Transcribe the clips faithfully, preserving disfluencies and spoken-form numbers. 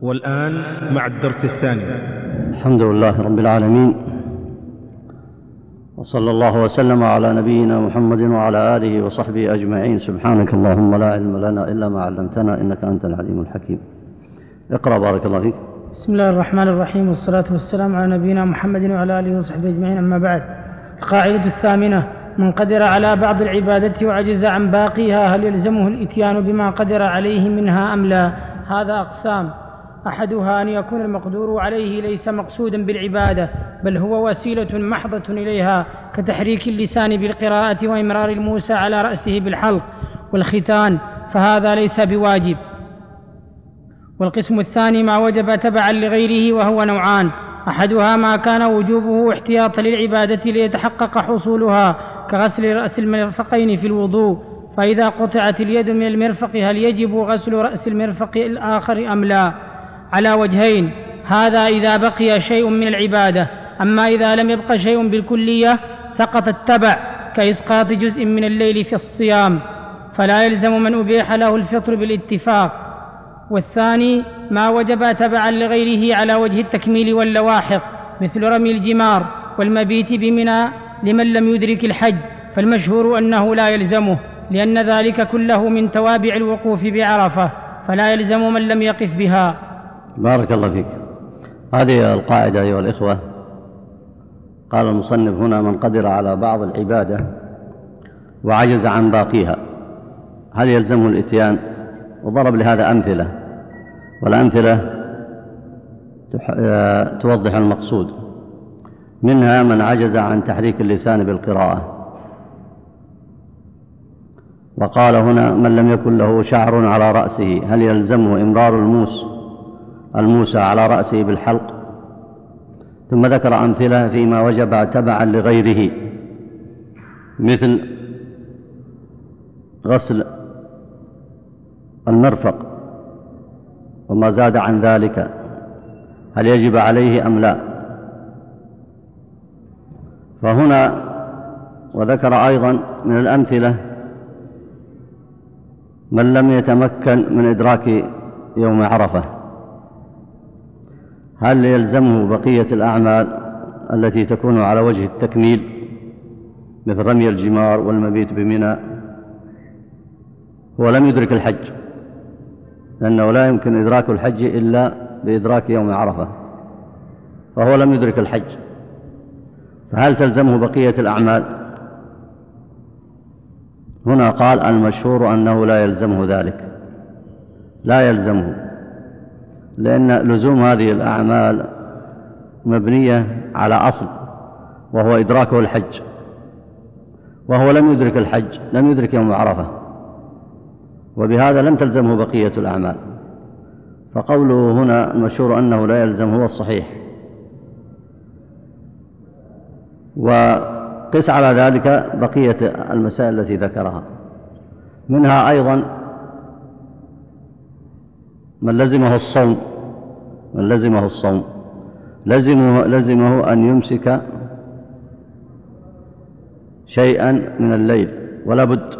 والآن مع الدرس الثاني. الحمد لله رب العالمين، وصلى الله وسلم على نبينا محمد وعلى آله وصحبه أجمعين. سبحانك اللهم لا علم لنا إلا ما علمتنا إنك أنت العليم الحكيم. اقرأ بارك الله فيك. بسم الله الرحمن الرحيم، والصلاة والسلام على نبينا محمد وعلى آله وصحبه أجمعين. أما بعد، القاعدة الثامنة: من قدر على بعض العبادة وعجز عن باقيها هل يلزمه الإتيان بما قدر عليه منها أم لا؟ هذا أقسام: أحدها أن يكون المقدور عليه ليس مقصودا بالعبادة، بل هو وسيلة محضة إليها، كتحريك اللسان بالقراءة وإمرار الموسى على رأسه بالحلق والختان، فهذا ليس بواجب. والقسم الثاني ما وجب تبعا لغيره، وهو نوعان: أحدها ما كان وجوبه احتياطا للعبادة ليتحقق حصولها، كغسل رأس المرفقين في الوضوء، فإذا قطعت اليد من المرفق هل يجب غسل رأس المرفق الآخر أم لا؟ على وجهين: هذا إذا بقي شيء من العبادة، أما إذا لم يبق شيء بالكلية سقط التبع، كإسقاط جزء من الليل في الصيام، فلا يلزم من أبيح له الفطر بالاتفاق. والثاني ما وجب تبعا لغيره على وجه التكميل واللواحق، مثل رمي الجمار والمبيت بمنى لمن لم يدرك الحج، فالمشهور أنه لا يلزمه، لأن ذلك كله من توابع الوقوف بعرفة، فلا يلزم من لم يقف بها. بارك الله فيك. هذه القاعدة أيها الإخوة. قال المصنف هنا: من قدر على بعض العبادة وعجز عن باقيها هل يلزمه الإتيان؟ وضرب لهذا أمثلة، والأمثلة توضح المقصود. منها من عجز عن تحريك اللسان بالقراءة، وقال هنا: من لم يكن له شعر على رأسه هل يلزمه إمرار الموس الموسى على رأسه بالحلق؟ ثم ذكر أمثلة فيما وجب تبعا لغيره، مثل غسل المرفق وما زاد عن ذلك هل يجب عليه أم لا؟ فهنا وذكر أيضا من الأمثلة من لم يتمكن من إدراك يوم عرفة هل يلزمه بقية الأعمال التي تكون على وجه التكميل، مثل رمي الجمار والمبيت بمنى؟ هو لم يدرك الحج، لأنه لا يمكن إدراك الحج إلا بإدراك يوم عرفة، فهو لم يدرك الحج، فهل تلزمه بقية الأعمال؟ هنا قال: المشهور أنه لا يلزمه ذلك، لا يلزمه، لأن لزوم هذه الأعمال مبنية على أصل، وهو إدراكه الحج، وهو لم يدرك الحج، لم يدرك يوم عرفة، وبهذا لم تلزمه بقية الأعمال. فقوله هنا المشهور أنه لا يلزم هو الصحيح. وقس على ذلك بقية المسائل التي ذكرها، منها أيضا من لزمه الصوم من لزمه الصوم لزمه, لزمه أن يمسك شيئا من الليل، ولا بد،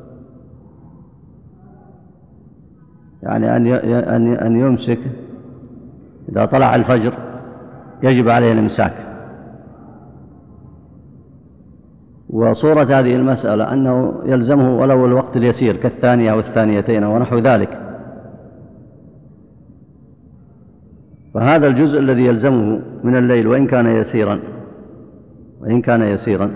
يعني أن أن يمسك إذا طلع الفجر يجب عليه الإمساك. وصورة هذه المسألة أنه يلزمه ولو الوقت اليسير كالثانية والثانيتين ونحو ذلك، فهذا الجزء الذي يلزمه من الليل وإن كان يسيرا وإن كان يسيرا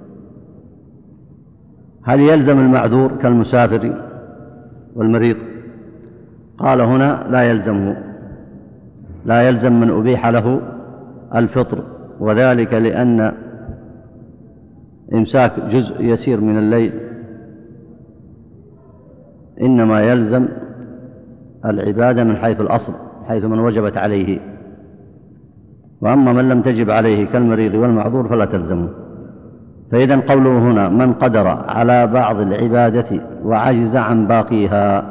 هل يلزم المعذور كالمسافر والمريض؟ قال هنا: لا يلزمه، لا يلزم من أبيح له الفطر، وذلك لأن إمساك جزء يسير من الليل إنما يلزم العبادة من حيث الأصل، حيث من وجبت عليه، وأما من لم تجب عليه كالمريض والمعذور فلا تلزمه. فإذا قوله هنا: من قدر على بعض العبادة وعجز عن باقيها،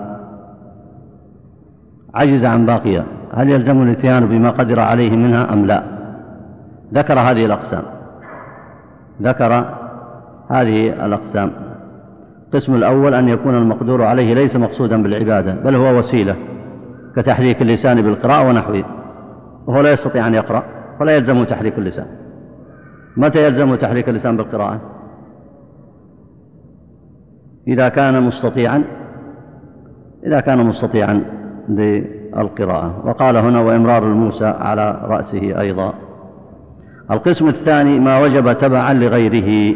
عجز عن باقيها هل يلزم الاتيان بما قدر عليه منها أم لا؟ ذكر هذه الأقسام ذكر هذه الأقسام القسم الأول: أن يكون المقدور عليه ليس مقصودا بالعبادة، بل هو وسيلة كتحريك اللسان بالقراءة ونحوه، وهو لا يستطيع أن يقرأ فلا يلزمه تحريك اللسان. متى يلزمه تحريك اللسان بالقراءة؟ إذا كان مستطيعا إذا كان مستطيعا للقراءة. وقال هنا وإمرار الموسى على رأسه أيضا. القسم الثاني ما وجب تبعا لغيره،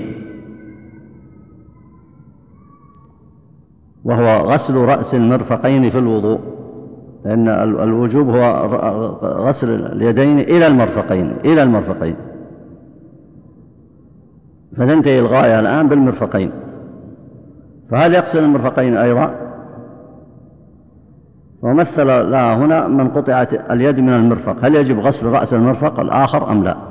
وهو غسل رأس المرفقين في الوضوء، لأن الوجوب هو غسل اليدين إلى المرفقين إلى المرفقين فتنتهي الغاية الآن بالمرفقين. فهل يغسل المرفقين أيضا؟ ومثل لها هنا من قطعت اليد من المرفق، هل يجب غسل رأس المرفق الآخر أم لا؟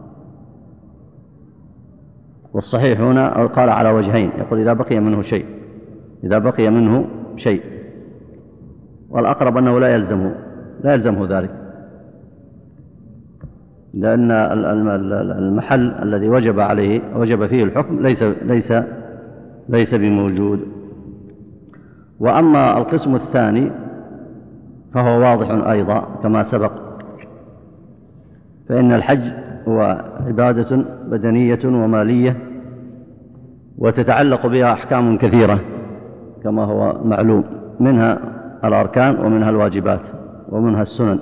والصحيح هنا قال على وجهين، يقول إذا بقي منه شيء إذا بقي منه شيء والأقرب أنه لا يلزمه لا يلزمه ذلك، لأن المحل الذي وجب عليه وجب فيه الحكم ليس ليس ليس بموجود. وأما القسم الثاني فهو واضح أيضا كما سبق، فإن الحج هو عبادة بدنية ومالية وتتعلق بها أحكام كثيرة كما هو معلوم، منها الأركان ومنها الواجبات ومنها السنن،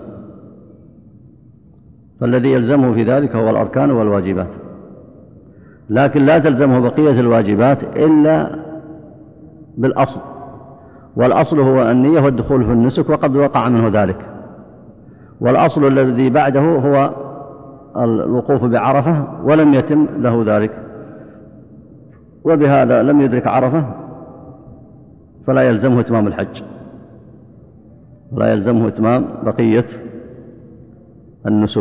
فالذي يلزمه في ذلك هو الأركان والواجبات، لكن لا تلزمه بقية الواجبات إلا بالأصل، والأصل هو النية والدخول في النسك وقد وقع منه ذلك، والأصل الذي بعده هو الوقوف بعرفة ولم يتم له ذلك، وبهذا لم يدرك عرفة فلا يلزمه إتمام الحج ولا يلزمه إتمام بقية النسك.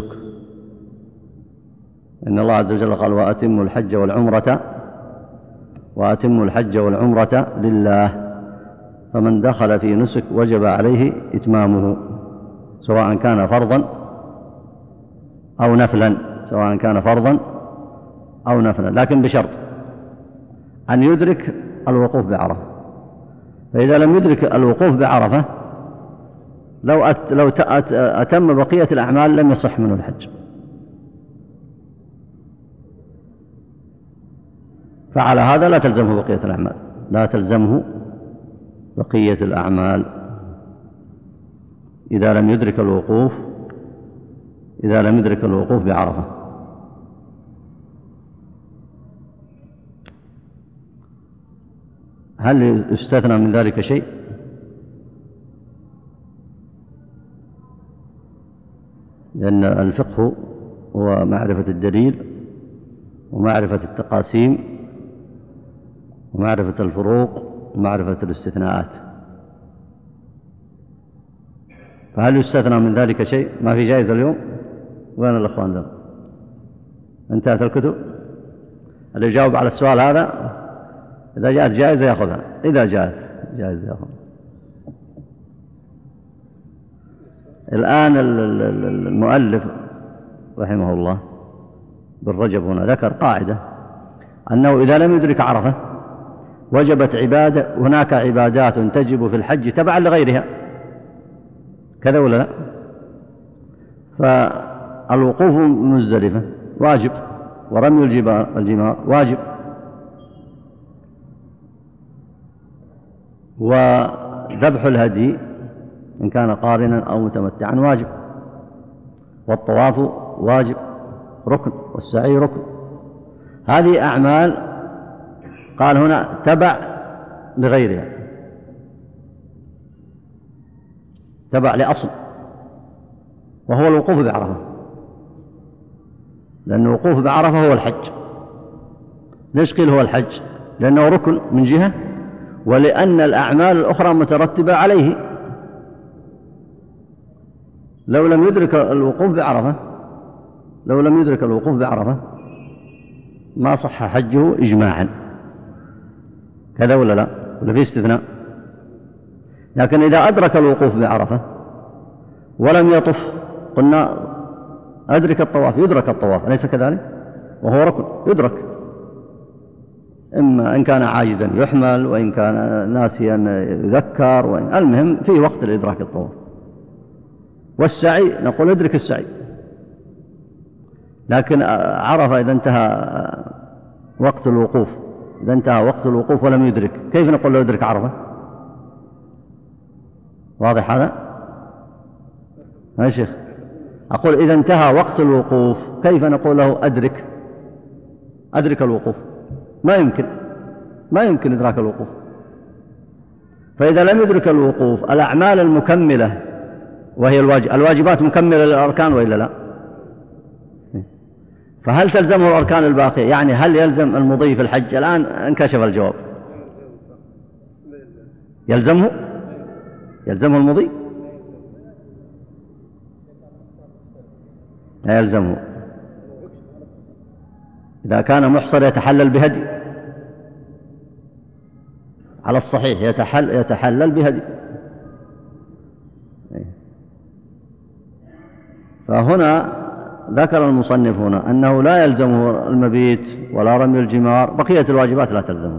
إن الله عز وجل قال وأتموا الحج والعمرة وأتموا الحج والعمرة لله، فمن دخل في نسك وجب عليه إتمامه سواء كان فرضا أو نفلا سواء كان فرضا أو نفلا، لكن بشرط أن يدرك الوقوف بعرفة. فإذا لم يدرك الوقوف بعرفة لو أت لو أتم بقية الأعمال لم يصح منه الحج. فعلى هذا لا تلزمه بقية الأعمال لا تلزمه بقية الأعمال إذا لم يدرك الوقوف إذا لم يدرك الوقوف بعرفة. هل يستثنى من ذلك شيء؟ لأن الفقه هو معرفة الدليل ومعرفة التقاسيم ومعرفة الفروق ومعرفة الاستثناءات، فهل يستثنى من ذلك شيء؟ ما في جائزة اليوم؟ وين الأخوان ذا؟ انتهت الكتب؟ اللي يجاوب على السؤال هذا إذا جاءت جائزة يأخذها، إذا جاءت جائزة يأخذها. الآن المؤلف رحمه الله بالرجب هنا ذكر قاعدة أنه إذا لم يدرك عرفة وجبت عبادة، هناك عبادات تجب في الحج تبعا لغيرها، كذا ولا لا؟ فالوقوف مزدلفة واجب، ورمي الجمار واجب، وذبح الهدي إن كان قارنا أو متمتعا واجب، والطواف واجب ركن، والسعي ركن. هذه أعمال قال هنا تبع لغيرها، تبع لأصل وهو الوقوف بعرفة، لأن الوقوف بعرفة هو الحج. ليش قيل هو الحج؟ لأنه ركن من جهة، ولأن الأعمال الأخرى مترتبة عليه. لو لم يدرك الوقوف بعرفة لو لم يدرك الوقوف بعرفة ما صح حجه إجماعا، كذا ولا لا؟ ولا في استثناء؟ لكن إذا أدرك الوقوف بعرفة ولم يطف قلنا أدرك الطواف، يدرك الطواف أليس كذلك؟ وهو ركن يدرك، إما إن كان عاجزا يحمل، وإن كان ناسيا يذكر، وإن المهم في وقت الإدراك الطواف. والسعي نقول ادرك السعي. لكن عرفة إذا انتهى وقت الوقوف، إذا انتهى وقت الوقوف ولم يدرك، كيف نقول له ادرك عرفة؟ واضح هذا؟ يا شيخ أقول إذا انتهى وقت الوقوف كيف نقول له أدرك أدرك الوقوف؟ ما يمكن ما يمكن إدراك الوقوف. فإذا لم يدرك الوقوف الأعمال المكملة وهي الواجب الواجبات مكملة للأركان وإلا لا؟ فهل تلزمه الأركان الباقية؟ يعني هل يلزم المضي في الحج؟ الآن انكشف الجواب. يلزمه يلزمه المضي؟ لا يلزمه. إذا كان محصر يتحلل بهدي على الصحيح، يتحل يتحلل بهدي. فهنا ذكر المصنف هنا أنه لا يلزمه المبيت ولا رمي الجمار، بقية الواجبات لا تلزمه.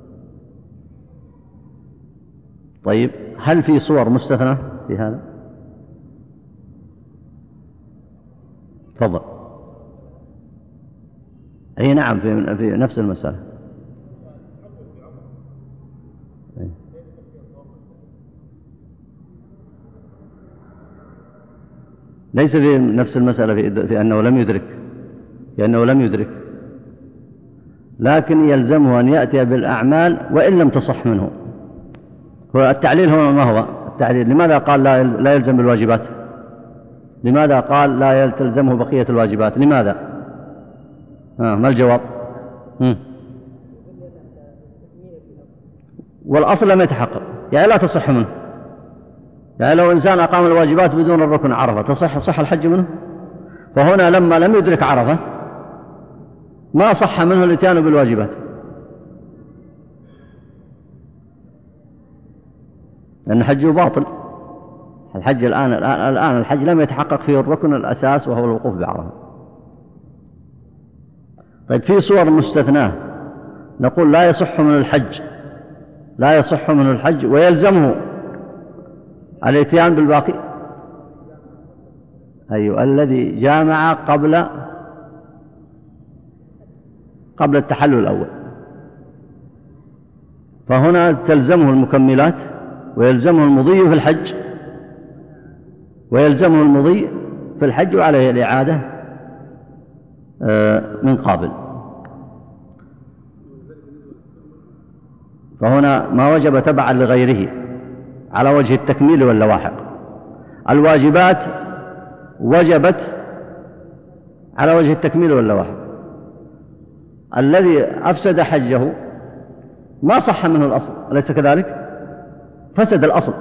طيب هل في صور مستثنى في هذا؟ تفضل. أي نعم، في, في نفس المسألة. ليس في نفس المسألة في, في أنه لم يدرك، لأنه لم يدرك، لكن يلزمه أن يأتي بالأعمال وإن لم تصح منه. التعليل هو ما هو التعليل؟ لماذا قال لا لا يلزم بالواجبات؟ لماذا قال لا تلزمه بقية الواجبات؟ لماذا؟ آه ما الجواب؟ هم. والأصل لم يتحقق، يعني لا تصح منه. يعني لو إنسان أقام الواجبات بدون الركن عرفة تصح صح الحج منه؟ فهنا لما لم يدرك عرفة ما صح منه الاتيان بالواجبات، لأن حجه باطل. الحج الآن الآن الحج لم يتحقق فيه الركن الأساس وهو الوقوف بعرفة. طيب في صور مستثناة نقول لا يصح من الحج، لا يصح من الحج ويلزمه الاتيان بالباقي. أيوة، الذي جامع قبل قبل التحلل الأول، فهنا تلزمه المكملات ويلزمه المضي في الحج، ويلزمه المضي في الحج وعليه الإعادة من قابل. فهنا ما وجب تبعا لغيره على وجه التكميل واللواحق. الواجبات وجبت على وجه التكميل واللواحق. الذي أفسد حجه ما صح منه الأصل، أليس كذلك؟ فسد الأصل،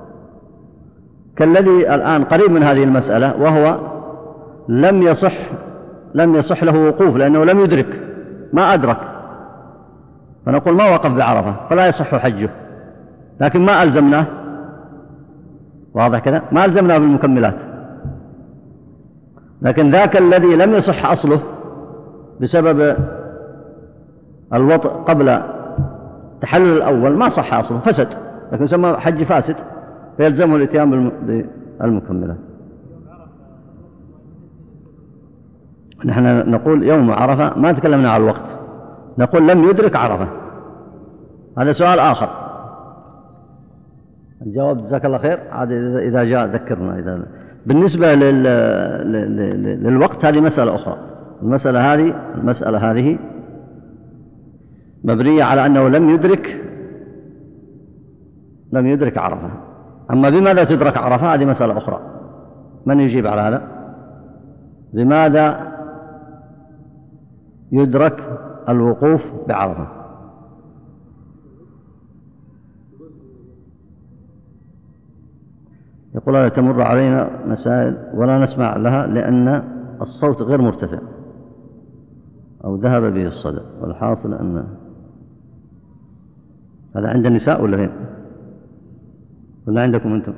كالذي الآن قريب من هذه المسألة وهو لم يصح لم يصح له وقوف لأنه لم يدرك، ما أدرك، فنقول ما وقف بعرفة فلا يصح حجه، لكن ما ألزمناه. واضح كذا؟ ما ألزمناه بالمكملات. لكن ذاك الذي لم يصح أصله بسبب الوطء قبل التحلل الأول ما صح أصله، فسد، لكن يسمى حج فاسد، فيلزمه الاتيان بالمكملات. نحن نقول يوم عرفة، ما تكلمنا على الوقت، نقول لم يدرك عرفة. هذا سؤال آخر. الجواب جزاك الله خير، عاد إذا جاء ذكرنا. إذا بالنسبة لل... لل... للوقت هذه مسألة أخرى. المسألة هذه المسألة هذه مبنية على أنه لم يدرك لم يدرك عرفة. أما بماذا تدرك عرفة هذه مسألة أخرى. من يجيب على هذا؟ بماذا يدرك الوقوف بعرفة؟ يقول هذا تمر علينا مسائل ولا نسمع لها لأن الصوت غير مرتفع أو ذهب به الصدى، والحاصل أن هذا عند النساء ولا فين؟ ولا عندكم أنتم؟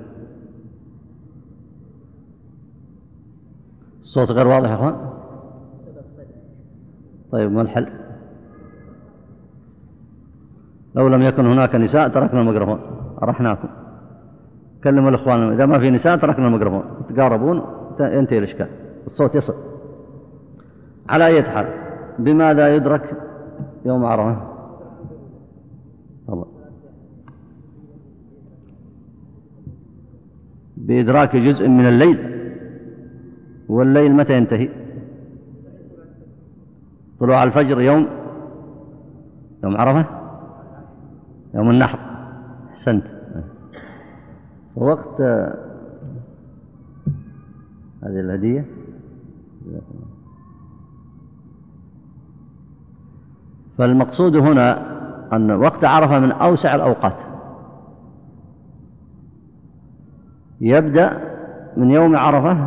الصوت غير واضح يا أخوان؟ طيب ما الحل؟ لو لم يكن هناك نساء تركنا الميكروفون أرحناكم. كلموا الإخوان، إذا ما في نساء تركنا الميكروفون، تقاربون ينتهي الإشكال، الصوت يصل. على أي حال، بماذا يدرك يوم عرفة؟ الله. بإدراك جزء من الليل، والليل متى ينتهي؟ طلوع الفجر يوم يوم عرفة، يوم النحر. أحسنت. ووقت هذه الهدية فالمقصود هنا أن وقت عرفة من أوسع الأوقات، يبدأ من يوم عرفة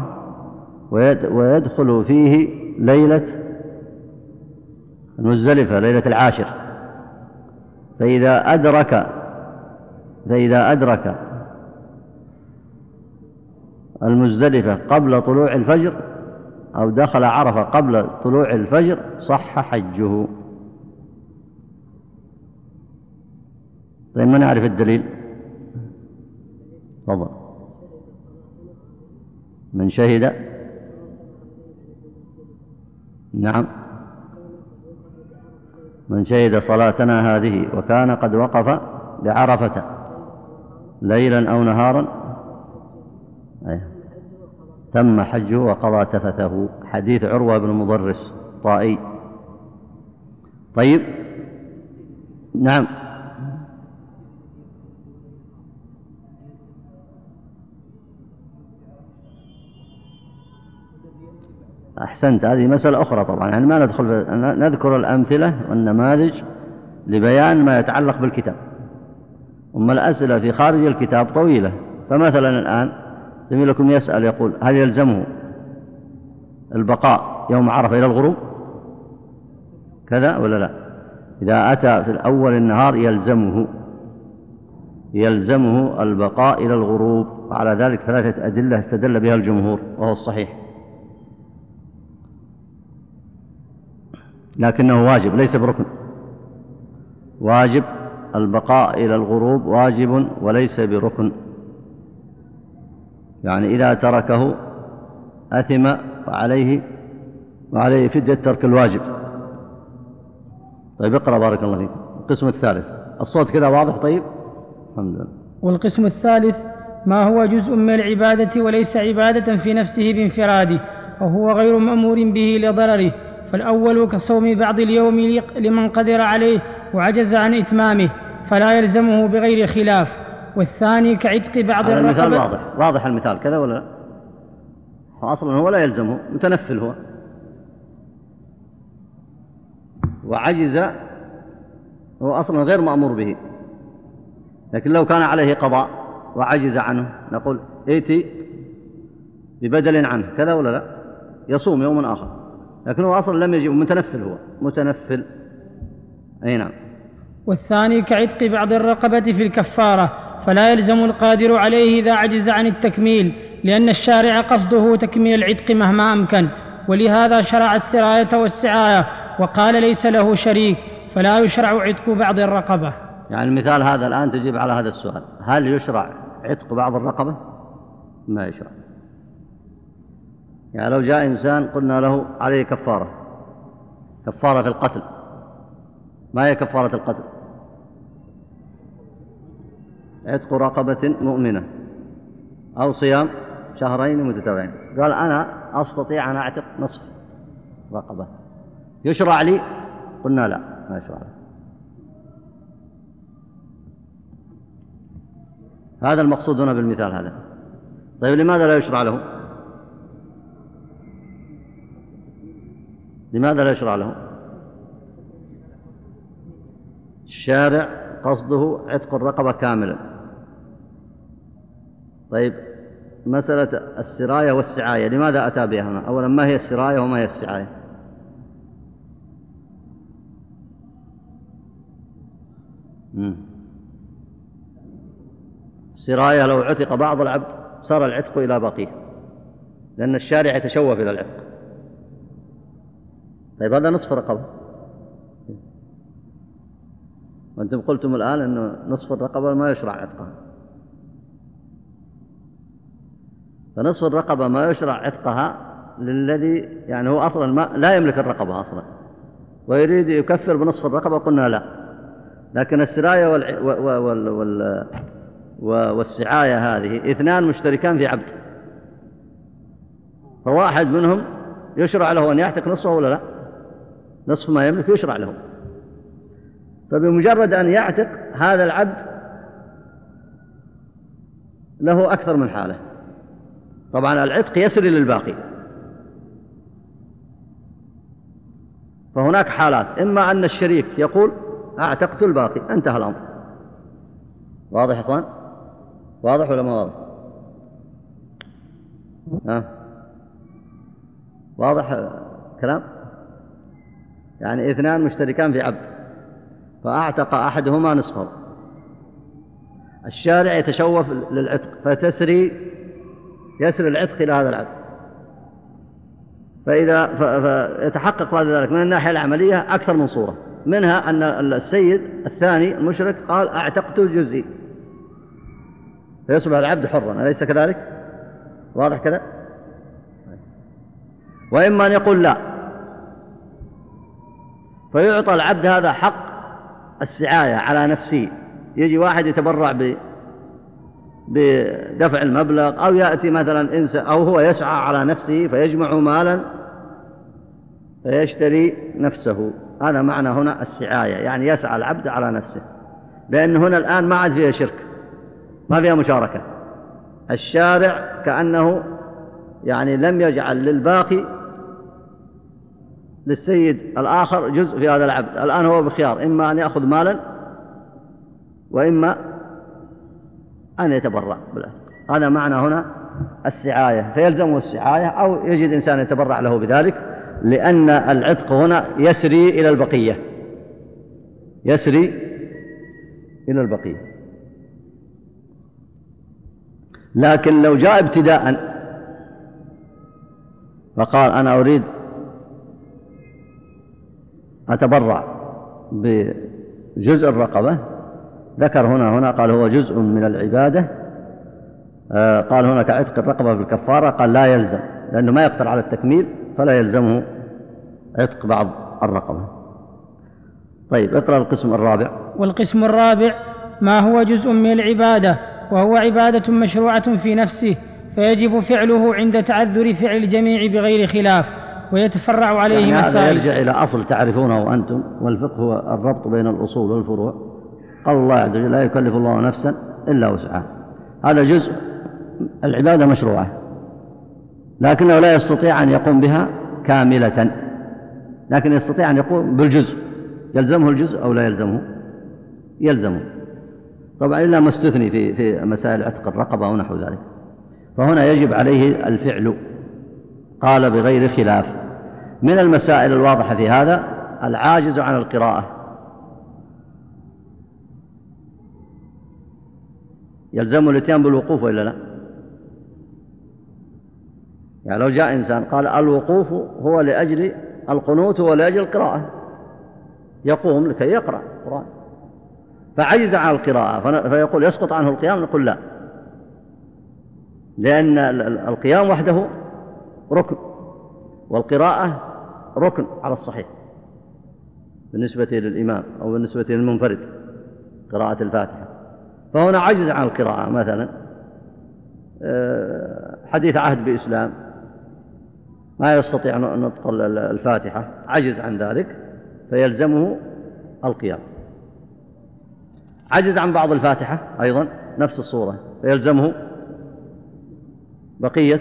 ويدخل فيه ليلة المزدلفة، ليلة العاشر. فإذا أدرك فإذا أدرك المزدلفة قبل طلوع الفجر أو دخل عرفة قبل طلوع الفجر صح حجه. طيب ما نعرف الدليل؟ تفضل. من شهد، نعم، من شهد صلاتنا هذه وكان قد وقف بعرفة ليلا أو نهارا أيه. تم حجه وقضى تفثه. حديث عروة بن مضرس طائي. طيب، نعم. أحسنت، هذه مسألة أخرى طبعا، يعني ما ندخل في... نذكر الأمثلة والنماذج لبيان ما يتعلق بالكتاب. أما الأسئلة في خارج الكتاب طويلة. فمثلا الآن زميلكم يسأل يقول هل يلزمه البقاء يوم عرفة إلى الغروب كذا ولا لا؟ إذا أتى في الأول النهار يلزمه يلزمه البقاء إلى الغروب. وعلى ذلك ثلاثة أدلة استدل بها الجمهور وهو الصحيح، لكنه واجب ليس بركن. واجب البقاء إلى الغروب، واجب وليس بركن. يعني إذا تركه أثم وعليه وعليه فدية ترك الواجب. طيب اقرأ بارك الله فيك القسم الثالث. الصوت كذا واضح؟ طيب الحمد لله. والقسم الثالث ما هو جزء من العبادة وليس عبادة في نفسه بانفراده وهو غير مأمور به لضرره. فالأول كصوم بعض اليوم لمن قدر عليه وعجز عن إتمامه فلا يلزمه بغير خلاف. والثاني كعتق بعض الرقبة. المثال واضح واضح المثال كذا ولا لا؟ أصلا هو لا يلزمه، متنفل هو، وعجز، هو أصلا غير مأمور به. لكن لو كان عليه قضاء وعجز عنه نقول ائتي ببدل عنه كذا ولا لا؟ يصوم يوم آخر، لكن هو أصلا لم يجب، متنفل هو متنفل. أي نعم. والثاني كعتق بعض الرقبة في الكفارة فلا يلزم القادر عليه إذا عجز عن التكميل، لأن الشارع قصده تكميل العتق مهما أمكن، ولهذا شرع السراية والسعاية وقال ليس له شريك، فلا يشرع عتق بعض الرقبة. يعني المثال هذا الآن تجيب على هذا السؤال، هل يشرع عتق بعض الرقبة؟ ما يشرع. يعني لو جاء إنسان قلنا له عليه كفارة، كفارة في القتل، ما هي كفارة القتل؟ عتق رقبة مؤمنة أو صيام شهرين متتابعين. قال أنا أستطيع أن أعتق نصف رقبة، يشرع لي؟ قلنا لا، ما يشرع لي. هذا المقصود هنا بالمثال هذا. طيب لماذا لا يشرع له؟ لماذا لا يشرع له؟ الشارع قصده عتق الرقبة كاملا. طيب مسألة السراية والسعاية لماذا أتى بها هنا؟ أولا ما هي السراية وما هي السعاية؟ مم. السراية لو عتق بعض العبد صار العتق إلى بقيه، لأن الشارع يتشوف إلى العتق. طيب هذا نصف رقبة، وأنتم قلتم الآن أنه نصف الرقبة ما يشرع عتقها. فنصف الرقبة ما يشرع عتقها للذي يعني هو أصلا ما لا يملك الرقبة أصلا ويريد يكفر بنصف الرقبة، قلنا لا. لكن السراية وال... وال... وال... والسعاية هذه اثنان مشتركان في عبد، فواحد منهم يشرع له أن يعتق نصفه ولا لا؟ نصف ما يملك يشرع له. فبمجرد أن يعتق هذا العبد له أكثر من حالة. طبعا العتق يسري للباقي، فهناك حالات، إما أن الشريك يقول أعتقت الباقي، انتهى الأمر. واضح يا إخوان؟ واضح ولا ما واضح؟ ها؟ واضح كلام؟ يعني اثنان مشتركان في عبد فأعتق أحدهما نصفه، الشارع يتشوف للعتق فتسري يسري العتق إلى هذا العبد، فإذا فيتحقق هذا ذلك من الناحية العملية أكثر من صورة، منها أن السيد الثاني المشرك قال أعتقت جزئي فيصبح العبد حرا، أليس كذلك؟ واضح كذا؟ وإما أن يقول لا، فيعطى العبد هذا حق السعاية على نفسه، يجي واحد يتبرع ب بدفع المبلغ، أو يأتي مثلا إنسان أو هو يسعى على نفسه فيجمع مالا فيشتري نفسه. هذا معنى هنا السعاية، يعني يسعى العبد على نفسه، لأن هنا الآن ما عاد فيها شرك، ما فيها مشاركة. الشارع كأنه يعني لم يجعل للباقي للسيد الآخر جزء في هذا العبد، الآن هو بخيار، إما أن يأخذ مالا وإما أن يتبرع بالعتق. هذا معنى هنا السعاية، فيلزمه السعاية أو يجد إنسان يتبرع له بذلك، لأن العتق هنا يسري إلى البقية، يسري إلى البقية. لكن لو جاء ابتداء فقال أنا أريد أتبرع بجزء الرقبة، ذكر هنا هنا قال هو جزء من العبادة، آه قال هنا كعتق الرقبة بالكفارة، قال لا يلزم لأنه ما يقدر على التكميل فلا يلزمه عتق بعض الرقبة. طيب اقرأ القسم الرابع. والقسم الرابع ما هو جزء من العبادة، وهو عبادة مشروعة في نفسه فيجب فعله عند تعذر فعل الجميع بغير خلاف، ويتفرع عليه يعني مسائل. هذا يرجع إلى أصل تعرفونه أنتم، والفقه هو الربط بين الأصول والفروع. قال الله عز وجل لا يكلف الله نفسا إلا وسعها، هذا جزء العبادة مشروعة، لكنه لا يستطيع أن يقوم بها كاملة، لكن يستطيع أن يقوم بالجزء. يلزمه الجزء أو لا يلزمه؟ يلزمه طبعا، إلا ما استثني في في مسائل عتق الرقبة ونحو ذلك، فهنا يجب عليه الفعل. قال بغير خلاف. من المسائل الواضحة في هذا العاجز عن القراءة، يلزمه الاتيان بالوقوف وإلا لا؟ يعني لو جاء إنسان قال الوقوف هو لأجل القنوت هو لأجل القراءة، يقوم لكي يقرأ القرآن، فعجز عن القراءة فيقول يسقط عنه القيام، نقول لا، لأن القيام وحده ركن، والقراءة ركن على الصحيح بالنسبة للإمام أو بالنسبة للمنفرد، قراءة الفاتحة. فهنا عجز عن القراءة، مثلا حديث عهد بإسلام ما يستطيع نطق الفاتحة، عجز عن ذلك فيلزمه القيام. عجز عن بعض الفاتحة أيضا نفس الصورة فيلزمه بقية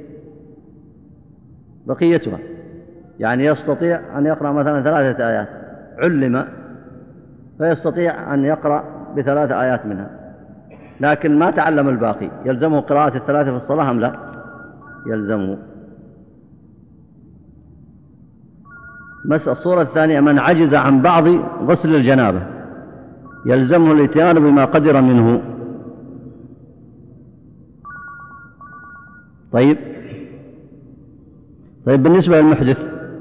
بقيتها، يعني يستطيع أن يقرأ مثلا ثلاثة آيات علم، فيستطيع أن يقرأ بثلاث آيات منها، لكن ما تعلم الباقي، يلزمه قراءة الثلاثة في الصلاة أم لا؟ يلزمه. بس الصورة الثانية من عجز عن بعض غسل الجنابة يلزمه الاتيان بما قدر منه. طيب طيب بالنسبة للمحدث،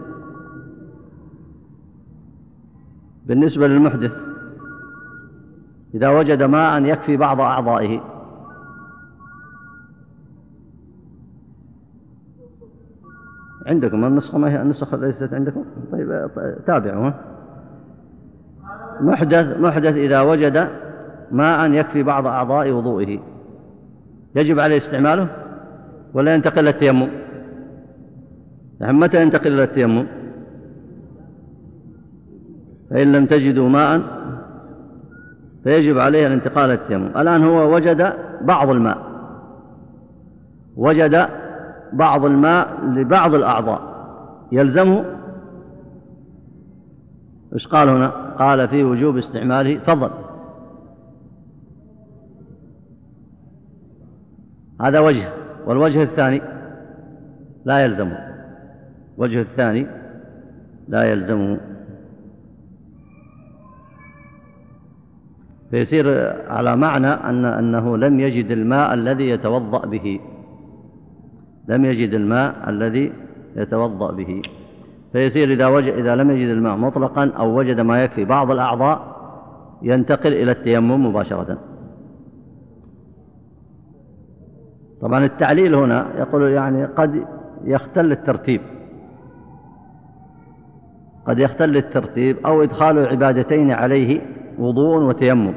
بالنسبة للمحدث إذا وجد ماء يكفي بعض أعضائه عندكم النسخة، ما هي النسخ ليست عندكم؟ طيب تابعوا. محدث محدث إذا وجد ماء يكفي بعض أعضاء وضوئه يجب عليه استعماله ولا ينتقل إلى التيمم؟ يعني متى ينتقل إلى التيمم؟ فإن لم تجدوا ماء فيجب عليه الانتقال إلى التيمم. الآن هو وجد بعض الماء، وجد بعض الماء لبعض الأعضاء، يلزمه؟ إيش قال هنا؟ قال في وجوب استعماله. تفضل. هذا وجه، والوجه الثاني لا يلزمه، وجه الثاني لا يلزمه، فيصير على معنى أن أنه لم يجد الماء الذي يتوضأ به، لم يجد الماء الذي يتوضأ به، فيصير إذا, وجد إذا لم يجد الماء مطلقا أو وجد ما يكفي بعض الأعضاء ينتقل إلى التيمم مباشرة. طبعا التعليل هنا يقول يعني قد يختل الترتيب، قد يختل الترتيب أو إدخال عبادتين عليه، وضوء وتيمم،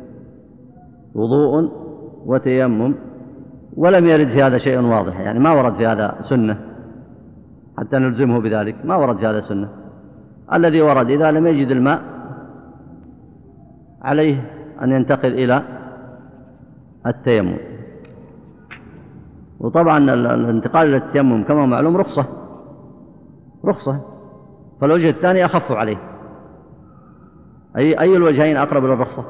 وضوء وتيمم، ولم يرد في هذا شيء واضح، يعني ما ورد في هذا سنة حتى نلزمه بذلك، ما ورد في هذا سنة. الذي ورد إذا لم يجد الماء عليه أن ينتقل إلى التيمم. وطبعا الانتقال إلى التيمم كما معلوم رخصة، رخصة، فالوجه الثاني أخف عليه. أي أي الوجهين أقرب إلى الرخصة؟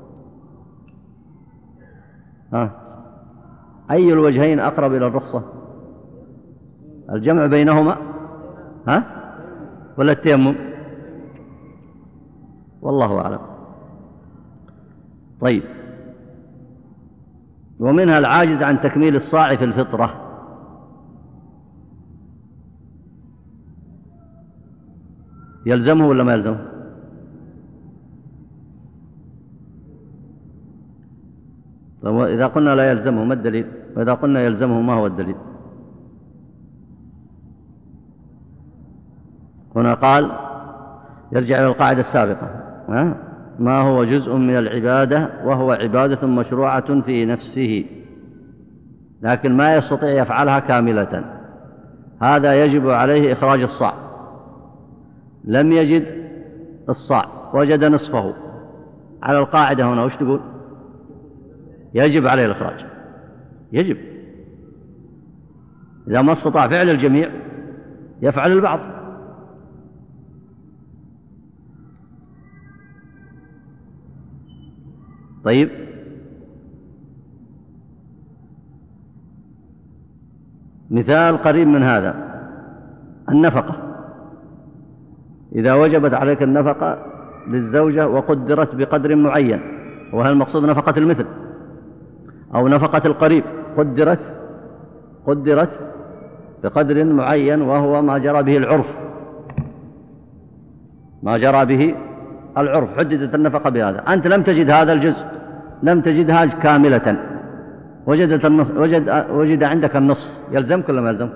ها، أي الوجهين أقرب إلى الرخصة؟ الجمع بينهما ها ولا التيمم؟ والله أعلم. طيب، ومنها العاجز عن تكميل الصاع في الفطرة. يلزمه ولا ما يلزمه؟ طيب إذا قلنا لا يلزمه ما الدليل؟ وإذا قلنا يلزمه ما هو الدليل؟ هنا قال يرجع إلى القاعدة السابقة، ما هو جزء من العبادة وهو عبادة مشروعة في نفسه لكن ما يستطيع يفعلها كاملة، هذا يجب عليه إخراج الصاع. لم يجد الصاع، وجد نصفه، على القاعدة هنا وش تقول؟ يجب عليه الإخراج، يجب. إذا ما استطاع فعل الجميع يفعل البعض. طيب، مثال قريب من هذا النفقة. إذا وجبت عليك النفقة للزوجة وقدرت بقدر معين، وهل المقصود نفقة المثل أو نفقة القريب، قدرت قدرت بقدر معين وهو ما جرى به العرف، ما جرى به العرف، حددت النفقة بهذا. أنت لم تجد هذا الجزء، لم تجدها كاملة، وجدت النص... وجد... وجد عندك النصف، يلزمك ولا ما يلزم؟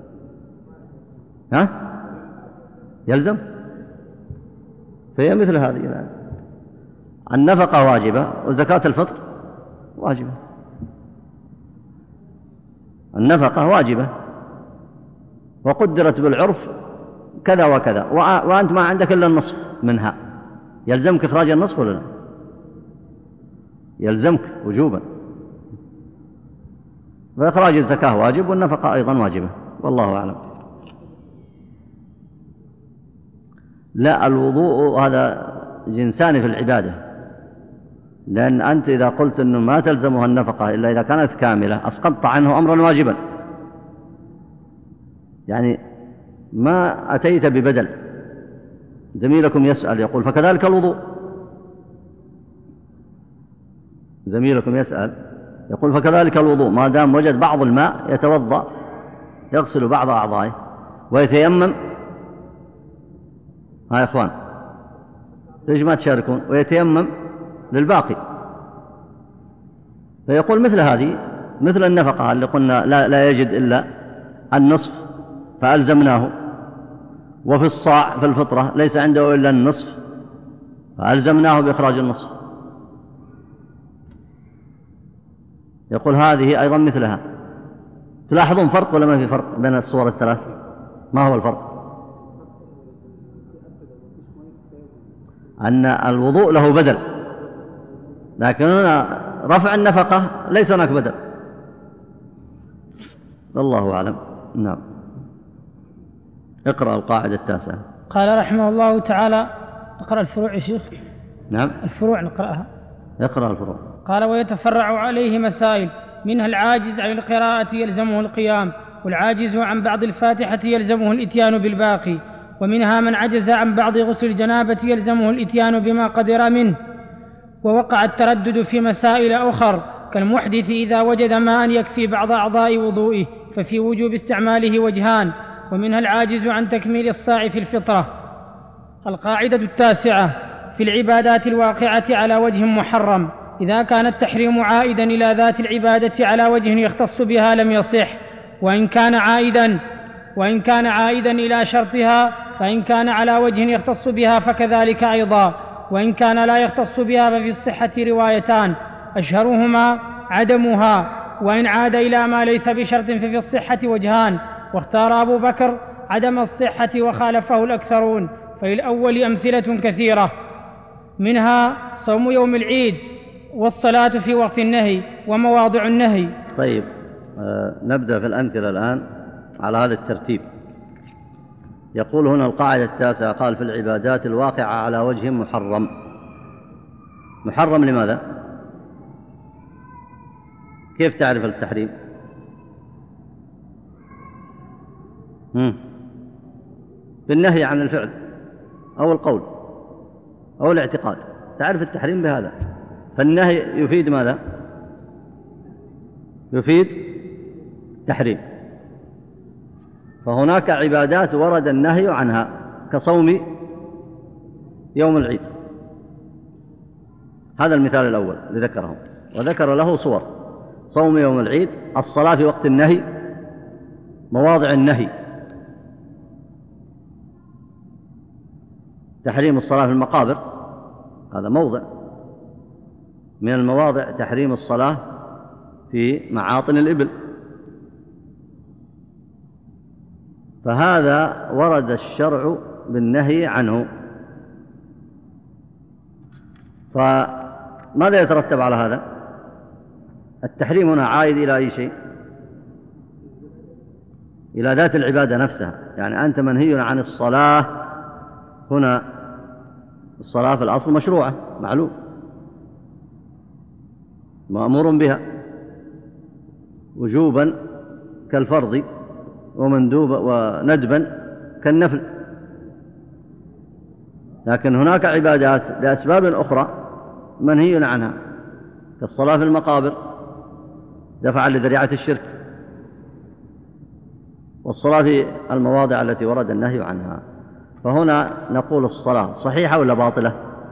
ها؟ يلزم. فهي مثل هذه، النفقة واجبة وزكاة الفطر واجبة. النفقة واجبة وقدرت بالعرف كذا وكذا، وأنت ما عندك إلا النصف منها، يلزمك إخراج النصف ولا لا؟ يلزمك وجوبا. وإخراج الزكاة واجب والنفقة أيضا واجبة، والله أعلم. لا، الوضوء هذا جنسان في العبادة، لأن أنت إذا قلت أنه ما تلزمها النفقة إلا إذا كانت كاملة أسقطت عنه أمرا واجبا، يعني ما أتيت ببدل. زميلكم يسأل يقول فكذلك الوضوء، زميلكم يسأل يقول فكذلك الوضوء، ما دام وجد بعض الماء يتوضأ يغسل بعض أعضائه ويتيمم. ها يا إخوان، ليش ما تشاركون؟ ويتيمم للباقي. فيقول مثل هذه مثل النفقة اللي قلنا لا, لا يجد إلا النصف فألزمناه، وفي الصاع في الفطرة ليس عنده إلا النصف فألزمناه بإخراج النصف. يقول هذه أيضا مثلها. تلاحظون فرق ولا ما في فرق بين الصور الثلاث؟ ما هو الفرق؟ أن الوضوء له بدل، لكن هنا رفع النفقة ليس هناك بدل. والله أعلم. نعم. اقرأ القاعدة التاسعة. قال رحمه الله تعالى. اقرأ الفروع يا شيخ. نعم. الفروع نقرأها. اقرأ الفروع. قال ويتفرع عليه مسائل، منها العاجز عن القراءة يلزمه القيام، والعاجز عن بعض الفاتحة يلزمه الإتيان بالباقي، ومنها من عجز عن بعض غسل الجنابة يلزمه الإتيان بما قدر منه. ووقع التردد في مسائل أخر كالمحدث إذا وجد ماء يكفي بعض أعضاء وضوئه ففي وجوب استعماله وجهان، ومنها العاجز عن تكميل الصاع في الفطرة. القاعدة التاسعة في العبادات الواقعة على وجه محرم، إذا كان التحريم عائدا إلى ذات العبادة على وجه يختص بها لم يصح، وإن كان عائدا وإن كان عائدا إلى شرطها، فإن كان على وجه يختص بها فكذلك أيضا، وإن كان لا يختص بها ففي الصحة روايتان أشهرهما عدمها، وإن عاد إلى ما ليس بشرط ففي الصحة وجهان، واختار أبو بكر عدم الصحة وخالفه الأكثرون. فللأول أمثلة كثيرة، منها صوم يوم العيد، والصلاة في وقت النهي، ومواضع النهي. طيب آه نبدأ في الأمثلة الآن على هذا الترتيب. يقول هنا القاعدة التاسعة، قال في العبادات الواقعة على وجه محرم. محرم لماذا؟ كيف تعرف التحريم؟ مم. بالنهي عن الفعل أو القول أو الاعتقاد تعرف التحريم بهذا. فالنهي يفيد ماذا؟ يفيد تحريم. فهناك عبادات ورد النهي عنها كصوم يوم العيد، هذا المثال الأول لذكره، وذكر له صور: صوم يوم العيد، الصلاة في وقت النهي، مواضع النهي، تحريم الصلاة في المقابر، هذا موضع من المواضع، تحريم الصلاة في معاطن الإبل. فهذا ورد الشرع بالنهي عنه. فماذا يترتب على هذا؟ التحريم هنا عائد إلى أي شيء؟ إلى ذات العبادة نفسها. يعني أنت منهي عن الصلاة هنا، الصلاة في الأصل مشروعة معلوم، مأمور بها وجوبا كالفرض، ومندوبا وندبا كالنفل. لكن هناك عبادات لأسباب أخرى منهي عنها، كالصلاة في المقابر دفعا لذريعة الشرك، والصلاة في المواضع التي ورد النهي عنها. فهنا نقول الصلاة صحيحة ولا باطلة؟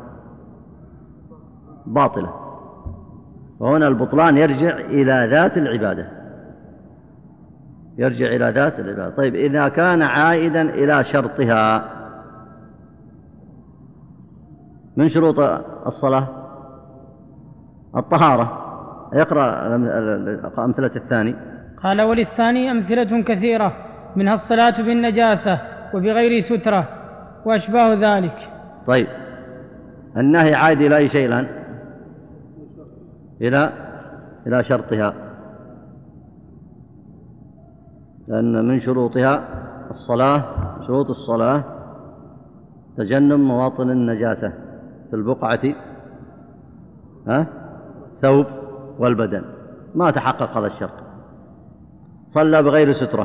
باطلة. وهنا البطلان يرجع إلى ذات العبادة، يرجع إلى ذات العبادة. طيب إذا كان عائدا إلى شرطها، من شروط الصلاة الطهارة. يقرأ أمثلة الثاني. قال وللثاني أمثلة كثيرة، منها الصلاة بالنجاسة وبغير سترة وأشباه ذلك. طيب النهي عائد إلى أي شيء الآن؟ إلى إلى شرطها، لأن من شروطها الصلاة، شروط الصلاة تجنب مواطن النجاسة في البقعة ها ثوب والبدن. ما تحقق هذا الشرط، صلى بغير سترة،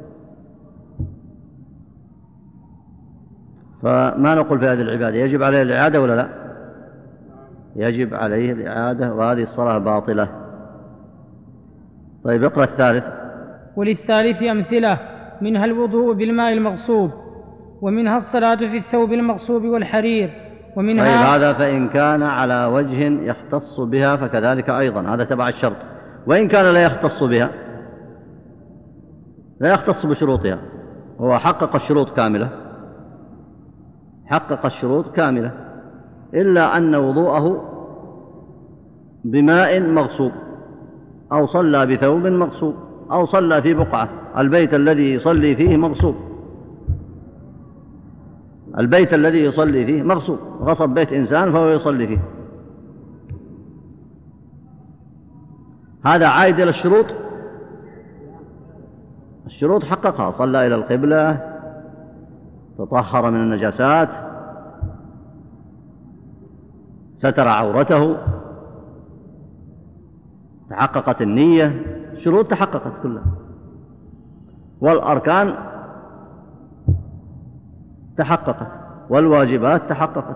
فما نقول في هذه العبادة يجب عليه الإعادة ولا لا؟ يجب عليه الإعادة، وهذه الصلاة باطلة. طيب اقرأ الثالث. وللثالث أمثلة، منها الوضوء بالماء المغصوب، ومنها الصلاة في الثوب المغصوب والحرير، ومنها طيب هذا فإن كان على وجه يختص بها فكذلك أيضا، هذا تبع الشرط. وإن كان لا يختص بها، لا يختص بشروطها، هو حقق الشروط كاملة، حقق الشروط كاملة، إلا أن وضوءه بماء مغصوب، أو صلى بثوب مغصوب، أو صلى في بقعة، البيت الذي يصلي فيه مغصوب، البيت الذي يصلي فيه مغصوب، غصب بيت إنسان فهو يصلي فيه. هذا عائد إلى الشروط، الشروط حققها، صلى إلى القبلة، تطهر من النجاسات، ستر عورته، تحققت النية، الشروط تحققت كلها، والأركان تحققت، والواجبات تحققت.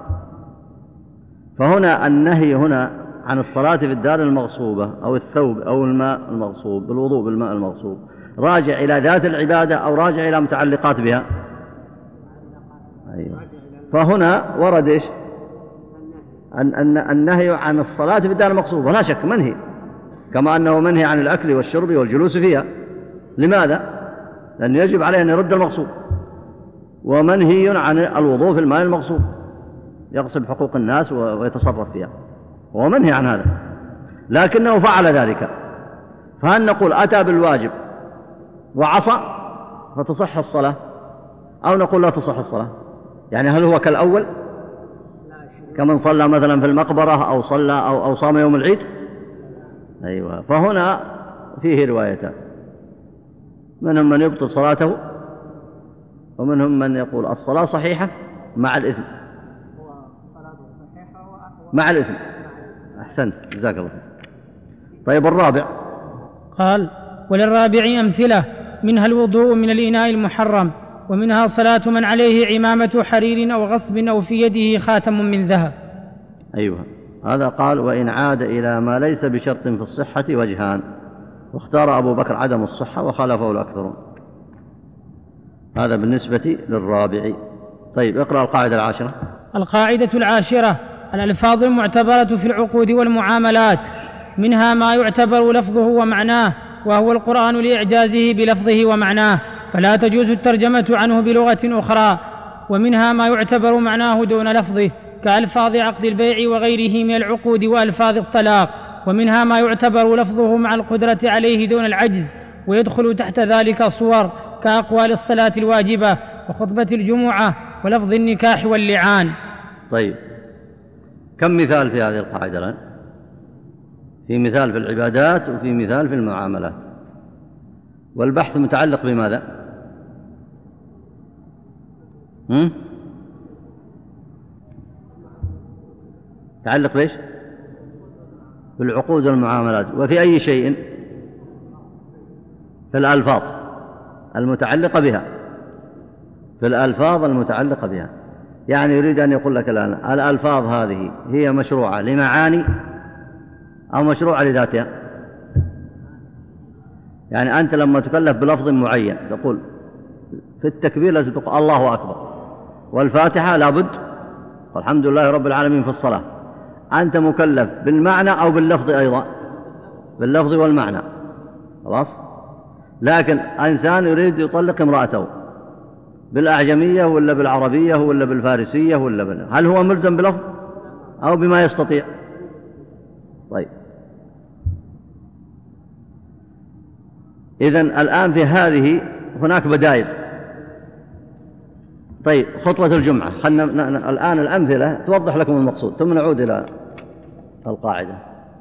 فهنا النهي هنا عن الصلاة في الدار المغصوبة أو الثوب أو الماء المغصوب، بالوضوء بالماء المغصوب، راجع إلى ذات العبادة أو راجع إلى متعلقات بها؟ أيوة. فهنا ورد إيش؟ أن أن النهي عن الصلاة في الدار المغصوبة لا شك منهي، كما أنه منهي عن الأكل والشرب والجلوس فيها. لماذا؟ لأنه يجب عليه أن يرد المغصوب، ومنهي عن الوضوء في الماء المغصوب، يغصب حقوق الناس ويتصرف فيها، هو منهي عن هذا، لكنه فعل ذلك. فهل نقول أتى بالواجب وعصى فتصح الصلاة، أو نقول لا تصح الصلاة؟ يعني هل هو كالأول كمن صلى مثلا في المقبرة أو صلى أو, أو صام يوم العيد؟ أيوة. فهنا فيه روايتان، منهم من يبطل صلاته، ومنهم من يقول الصلاة صحيحة مع الإثم، مع الإثم. أحسنت، جزاك الله. طيب الرابع قال: وللرابع أمثلة، منها الوضوء من الإناء المحرم، ومنها صلاة من عليه عمامة حرير أو غصب أو في يده خاتم من ذهب. أيوة. هذا قال: وإن عاد إلى ما ليس بشرط في الصحة وجهان، واختار أبو بكر عدم الصحة وخالفه الأكثرون. هذا بالنسبة للرابع. طيب اقرأ القاعدة العاشرة. القاعدة العاشرة: الألفاظ المعتبرة في العقود والمعاملات، منها ما يعتبر لفظه ومعناه، وهو القرآن لإعجازه بلفظه ومعناه، فلا تجوز الترجمة عنه بلغة أخرى، ومنها ما يعتبر معناه دون لفظه، كألفاظ عقد البيع وغيره من العقود وألفاظ الطلاق، ومنها ما يعتبر لفظه مع القدرة عليه دون العجز، ويدخل تحت ذلك صور كأقوال الصلاة الواجبة وخطبة الجمعة ولفظ النكاح واللعان. طيب كم مثال في هذه القاعدة الآن؟ في مثال في العبادات وفي مثال في المعاملات، والبحث متعلق بماذا؟ هم؟ متعلق بإيش؟ بالعقود والمعاملات. وفي أي شيء؟ في الألفاظ المتعلقة بها، في الألفاظ المتعلقة بها. يعني يريد أن يقول لك الآن الألفاظ هذه هي مشروعة لمعاني أو مشروعة لذاتها؟ يعني أنت لما تكلف بلفظ معين تقول في التكبير لازم تقول الله أكبر، والفاتحة لابد، والحمد لله رب العالمين في الصلاة. أنت مكلف بالمعنى أو باللفظ أيضا؟ باللفظ والمعنى، خلاص. لكن إنسان يريد يطلق امرأته بالأعجمية ولا بالعربية ولا بالفارسية ولا بال... هل هو ملزم بلفظ أو بما يستطيع؟ طيب إذن الآن في هذه هناك بدائل. طيب خطبة الجمعة، خلنا الآن الأمثلة توضح لكم المقصود، ثم نعود إلى القاعدة.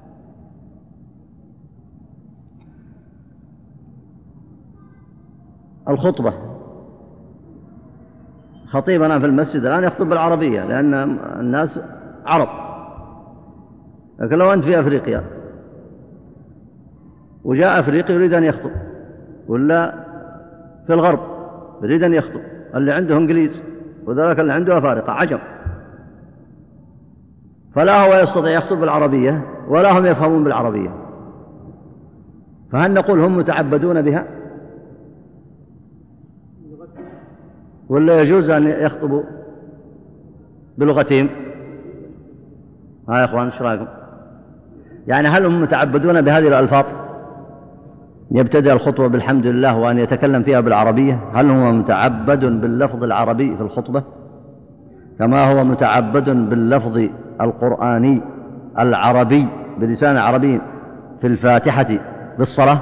الخطبة، خطيبنا في المسجد الآن يخطب بالعربية لأن الناس عرب، لكن لو أنت في أفريقيا وجاء أفريقي يريد أن يخطب، ولا في الغرب يريد أن يخطب، اللي عنده إنجليز وذلك اللي عنده أفارقة عجم، فلا هو يستطيع يخطب بالعربية ولا هم يفهمون بالعربية، فهل نقول هم متعبدون بها ولا يجوز أن يخطبوا بلغتهم؟ ها يا أخوان، ايش رأيكم؟ يعني هل هم متعبدون بهذه الألفاظ؟ يبتدأ الخطبة بالحمد لله وأن يتكلم فيها بالعربية؟ هل هو متعبد باللفظ العربي في الخطبة كما هو متعبد باللفظ القرآني العربي بلسان عربي في الفاتحة بالصلاة؟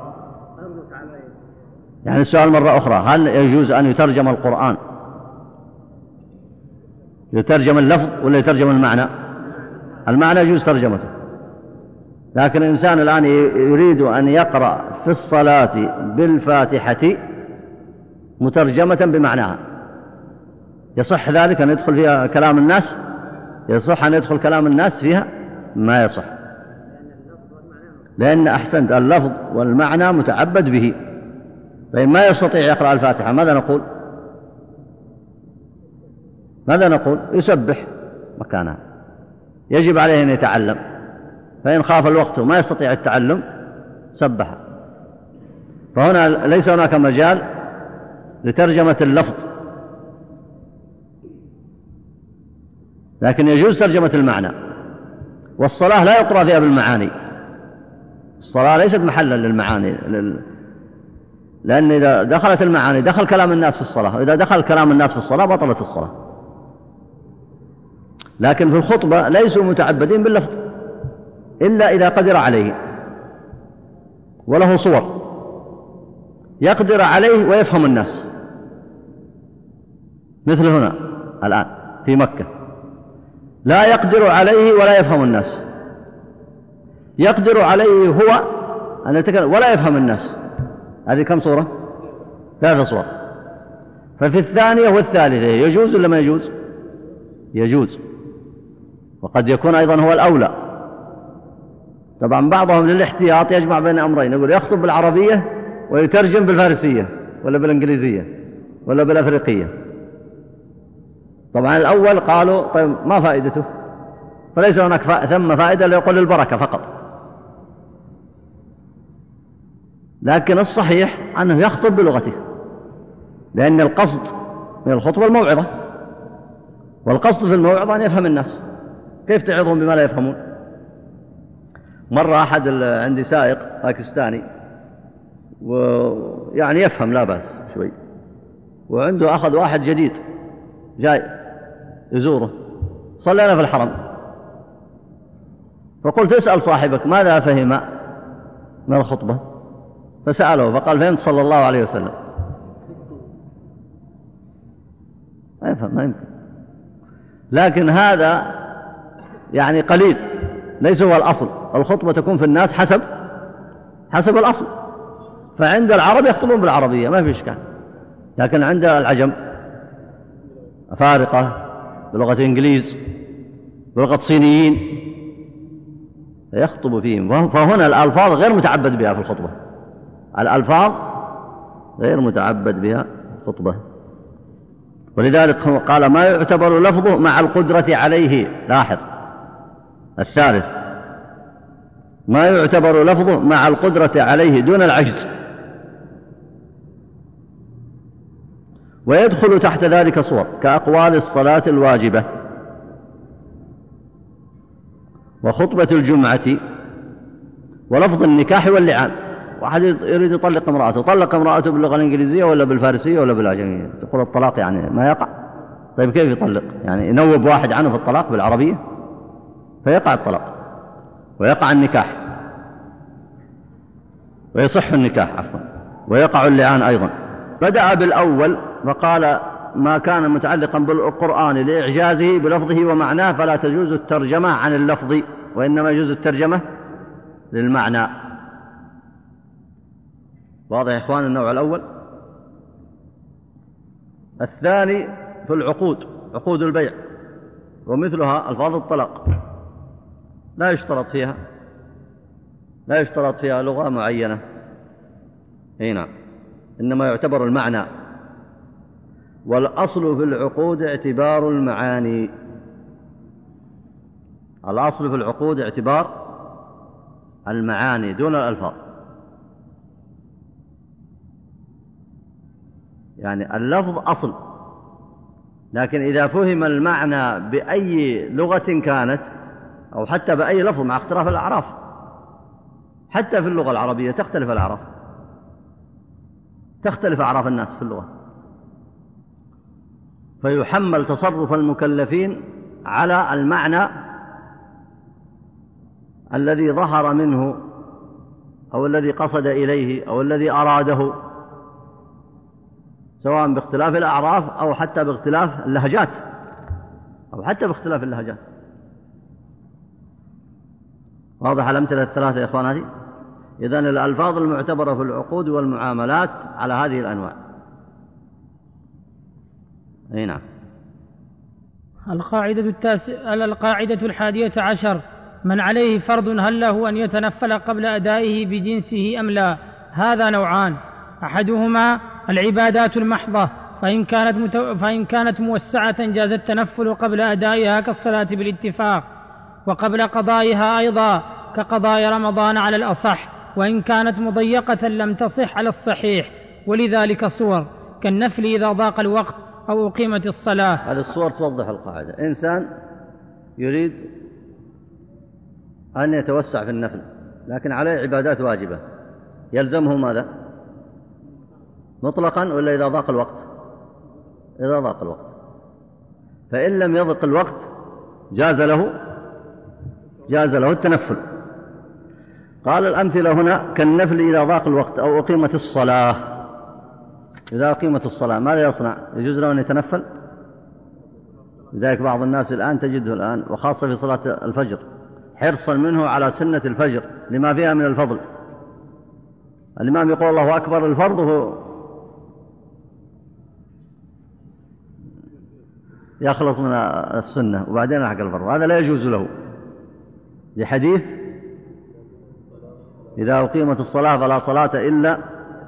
يعني السؤال مرة أخرى، هل يجوز أن يترجم القرآن، يترجم اللفظ ولا يترجم المعنى؟ المعنى يجوز ترجمته، لكن الإنسان الآن يريد أن يقرأ في الصلاة بالفاتحة مترجمة بمعناها، يصح ذلك أن يدخل فيها كلام الناس؟ يصح أن يدخل كلام الناس فيها؟ ما يصح، لأن أحسنت اللفظ والمعنى متعبد به. طيب ما يستطيع يقرأ الفاتحة، ماذا نقول؟ ماذا نقول؟ يسبح مكانها، يجب عليه أن يتعلم، فإن خاف الوقت وما يستطيع التعلم سبح. فهنا ليس هناك مجال لترجمة اللفظ، لكن يجوز ترجمة المعنى. والصلاة لا يقرأ فيها بالمعاني، الصلاة ليست محلا للمعاني، لأن إذا دخلت المعاني دخل كلام الناس في الصلاة، وإذا دخل كلام الناس في الصلاة بطلت الصلاة. لكن في الخطبة ليسوا متعبدين باللفظ إلا إذا قدر عليه وله صور يقدر عليه ويفهم الناس، مثل هنا الآن في مكة لا يقدر عليه ولا يفهم الناس، يقدر عليه هو أن يتكلم ولا يفهم الناس. هذه كم صورة؟ ثلاثة صور. ففي الثانية والثالثة يجوز ولا ما يجوز؟ يجوز، وقد يكون أيضا هو الأولى. طبعا بعضهم للاحتياط يجمع بين أمرين، يقول يخطب بالعربية ويترجم بالفارسية ولا بالإنجليزية ولا بالأفريقية. طبعا الأول قالوا طيب ما فائدته؟ فليس هناك ثم فائدة ليقول البركة فقط، لكن الصحيح أنه يخطب بلغته، لأن القصد من الخطبة الموعظة، والقصد في الموعظة أن يفهم الناس، كيف تعظهم بما لا يفهمون؟ مرة أحد عندي سائق باكستاني ويعني يفهم لا بأس شوي، وعنده أخذ واحد جديد جاي يزوره، صلينا في الحرم، فقلت اسأل صاحبك ماذا فهم من الخطبة؟ فسأله فقال فهمت صلى الله عليه وسلم. ما يفهم، ما يمكن. لكن هذا يعني قليل، ليس هو الأصل. الخطبة تكون في الناس حسب حسب الأصل، فعند العرب يخطبون بالعربية ما في إشكال، لكن عند العجم أفارقة بلغة إنجليز بلغة صينيين يخطب فيهم، فهنا الألفاظ غير متعبد بها في الخطبة، الألفاظ غير متعبد بها في الخطبة. ولذلك قال ما يعتبر لفظه مع القدرة عليه. لاحظ الثالث، ما يعتبر لفظه مع القدرة عليه دون العجز، ويدخل تحت ذلك صور كأقوال الصلاة الواجبة وخطبة الجمعة ولفظ النكاح واللعان. واحد يريد يطلق امرأته، طلق امرأته باللغة الإنجليزية ولا بالفارسية ولا بالعجمية، تقول الطلاق يعني ما يقع. طيب كيف يطلق؟ يعني ينوب واحد عنه في الطلاق بالعربية فيقع الطلاق ويقع النكاح ويصح النكاح عفوا ويقع اللعان أيضا. بدأ بالأول فقال ما كان متعلقا بالقرآن لإعجازه بلفظه ومعناه فلا تجوز الترجمة عن اللفظ، وإنما يجوز الترجمة للمعنى. واضح يا إخوان النوع الأول. الثاني في العقود، عقود البيع ومثلها ألفاظ الطلاق لا يشترط فيها لا يشترط فيها لغة معينة، هنا إنما يعتبر المعنى. والأصل في العقود اعتبار المعاني، الأصل في العقود اعتبار المعاني دون الألفاظ. يعني اللفظ أصل، لكن إذا فهم المعنى بأي لغة كانت أو حتى بأي لفظ مع اختلاف الأعراف، حتى في اللغة العربية تختلف الأعراف، تختلف أعراف الناس في اللغة، فيحمل تصرف المكلفين على المعنى الذي ظهر منه أو الذي قصد إليه أو الذي أراده، سواء باختلاف الأعراف أو حتى باختلاف اللهجات أو حتى باختلاف اللهجات. واضح الأمثلة الثلاثة يا إخواناتي؟ إذن الألفاظ المعتبرة في العقود والمعاملات على هذه الأنواع. أي نعم. القاعدة التاسعة القاعدة الحادية عشر: من عليه فرض هل له أن يتنفل قبل أدائه بجنسه أم لا؟ هذا نوعان: أحدهما العبادات المحضة، فإن كانت, متو... فإن كانت موسعة جاز التنفل قبل أدائها كالصلاة بالاتفاق، وقبل قضائها أيضا كقضاء رمضان على الأصح، وإن كانت مضيقة لم تصح على الصحيح، ولذلك صور كالنفل إذا ضاق الوقت أو أقيمت الصلاة. هذه الصور توضح القاعدة. إنسان يريد أن يتوسع في النفل لكن عليه عبادات واجبة، يلزمه ماذا؟ مطلقا ولا إذا ضاق الوقت؟ إذا ضاق الوقت. فإن لم يضق الوقت جاز له جاز له التنفل. قال الأمثلة هنا كالنفل إذا ضاق الوقت أو أقيمت الصلاة. إذا أقيمت الصلاة ماذا يصنع؟ يجوز له أن يتنفل؟ لذلك بعض الناس الآن تجده الآن وخاصة في صلاة الفجر حرصا منه على سنة الفجر لما فيها من الفضل. الإمام يقول الله أكبر الفرض هو يخلص من السنة وبعدين حق الفرض، هذا لا يجوز له لحديث إذا أقيمت الصلاة فلا صلاة إلا.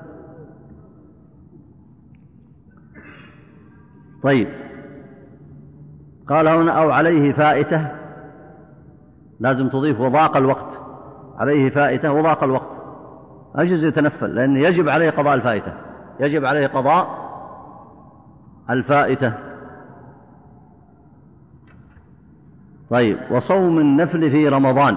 طيب قال هنا أو عليه فائتة، لازم تضيف وضاق الوقت، عليه فائتة وضاق الوقت، أجز يتنفل لأن يجب عليه قضاء الفائتة، يجب عليه قضاء الفائتة. طيب وصوم النفل في رمضان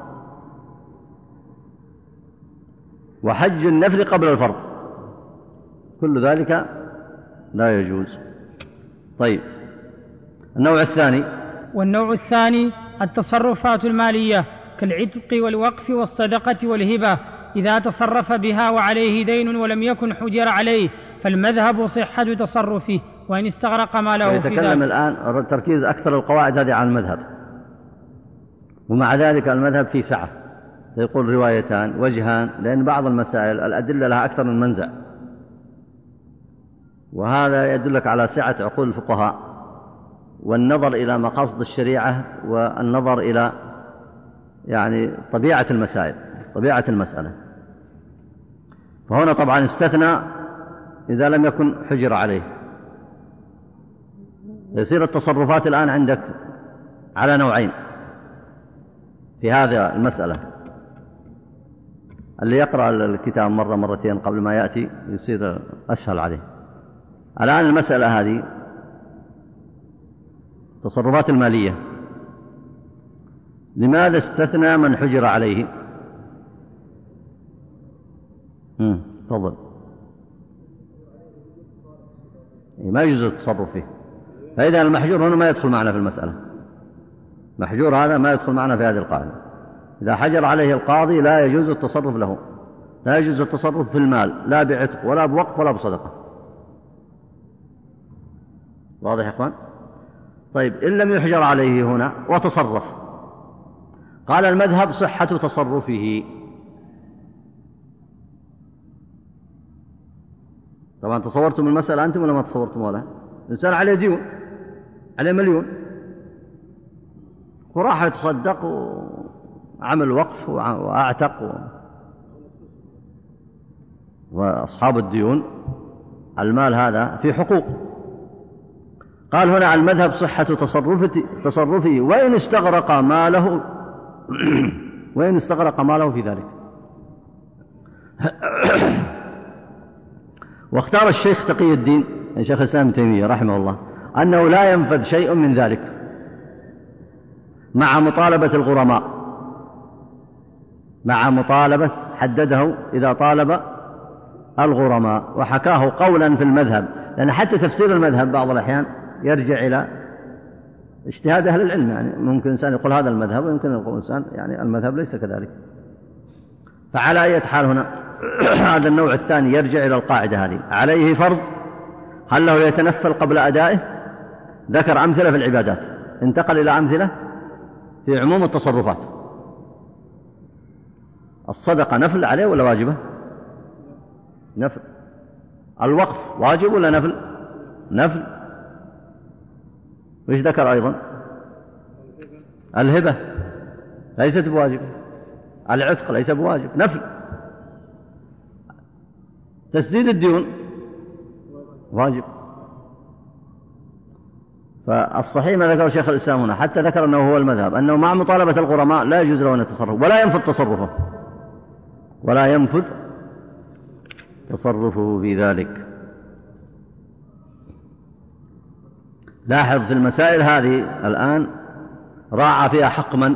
وحج النفل قبل الفرض كل ذلك لا يجوز. طيب النوع الثاني. والنوع الثاني التصرفات المالية كالعتق والوقف والصدقة والهبة، إذا تصرف بها وعليه دين ولم يكن حجر عليه فالمذهب صحة تصرفه وإن استغرق ماله في ذلك. يتكلم الآن تركيز أكثر القواعد هذه عن المذهب، ومع ذلك المذهب فيه سعة، يقول روايتان وجهان، لأن بعض المسائل الأدلة لها أكثر من منزع، وهذا يدلك على سعة عقول الفقهاء والنظر إلى مقاصد الشريعة والنظر إلى يعني طبيعة المسائل طبيعة المسألة. فهنا طبعا استثنى إذا لم يكن حجر عليه. يصير التصرفات الآن عندك على نوعين في هذه المسألة. اللي يقرأ الكتاب مرة مرتين قبل ما يأتي يصير أسهل عليه. الآن المسألة هذه تصرفات المالية، لماذا استثنى من حجر عليه؟ امم تفضل. ما يجوز التصرف فيه، فإذا المحجور هنا ما يدخل معنا في المسألة. محجور هذا ما يدخل معنا في هذه القاعدة. إذا حجر عليه القاضي لا يجوز التصرف له، لا يجوز التصرف في المال لا بعتق ولا بوقف ولا بصدقة. واضح يا إخوان؟ طيب إن لم يحجر عليه هنا وتصرف، قال المذهب صحة تصرفه. طبعا تصورتم المسألة أنتم ولا ما تصورتم؟ ولا الإنسان عليه ديون، عليه مليون، وراح يتصدق وعمل وقف وأعتق و... وأصحاب الديون المال هذا في حقوق. قال هنا على المذهب صحة تصرفه وإن استغرق ماله وإن استغرق ماله في ذلك. واختار الشيخ تقي الدين الشيخ الإسلام ابن تيمية رحمه الله أنه لا ينفذ شيء من ذلك مع مطالبة الغرماء، مع مطالبة حدده إذا طالب الغرماء، وحكاه قولا في المذهب، لأن حتى تفسير المذهب بعض الأحيان يرجع إلى اجتهاد أهل العلم، يعني ممكن إنسان يقول هذا المذهب ويمكن يقول إنسان يعني المذهب ليس كذلك. فعلى أي حال هنا هذا النوع الثاني يرجع إلى القاعدة هذه: عليه فرض، هل له يتنفل قبل أدائه؟ ذكر أمثلة في العبادات، انتقل إلى أمثلة في عموم التصرفات. الصدقة نفل عليه ولا واجبة؟ نفل. الوقف واجب ولا نفل؟ نفل. وإيش ذكر أيضا؟ الهبة ليست بواجب. العتق ليس بواجب، نفل. تسديد الديون واجب. فالصحيح ما ذكر شيخ الإسلام هنا، حتى ذكر أنه هو المذهب، أنه مع مطالبة الغرماء لا يجوز له أن يتصرف ولا ينفذ تصرفه ولا ينفذ تصرفه في ذلك. لاحظ في المسائل هذه الآن راعى فيها حق من؟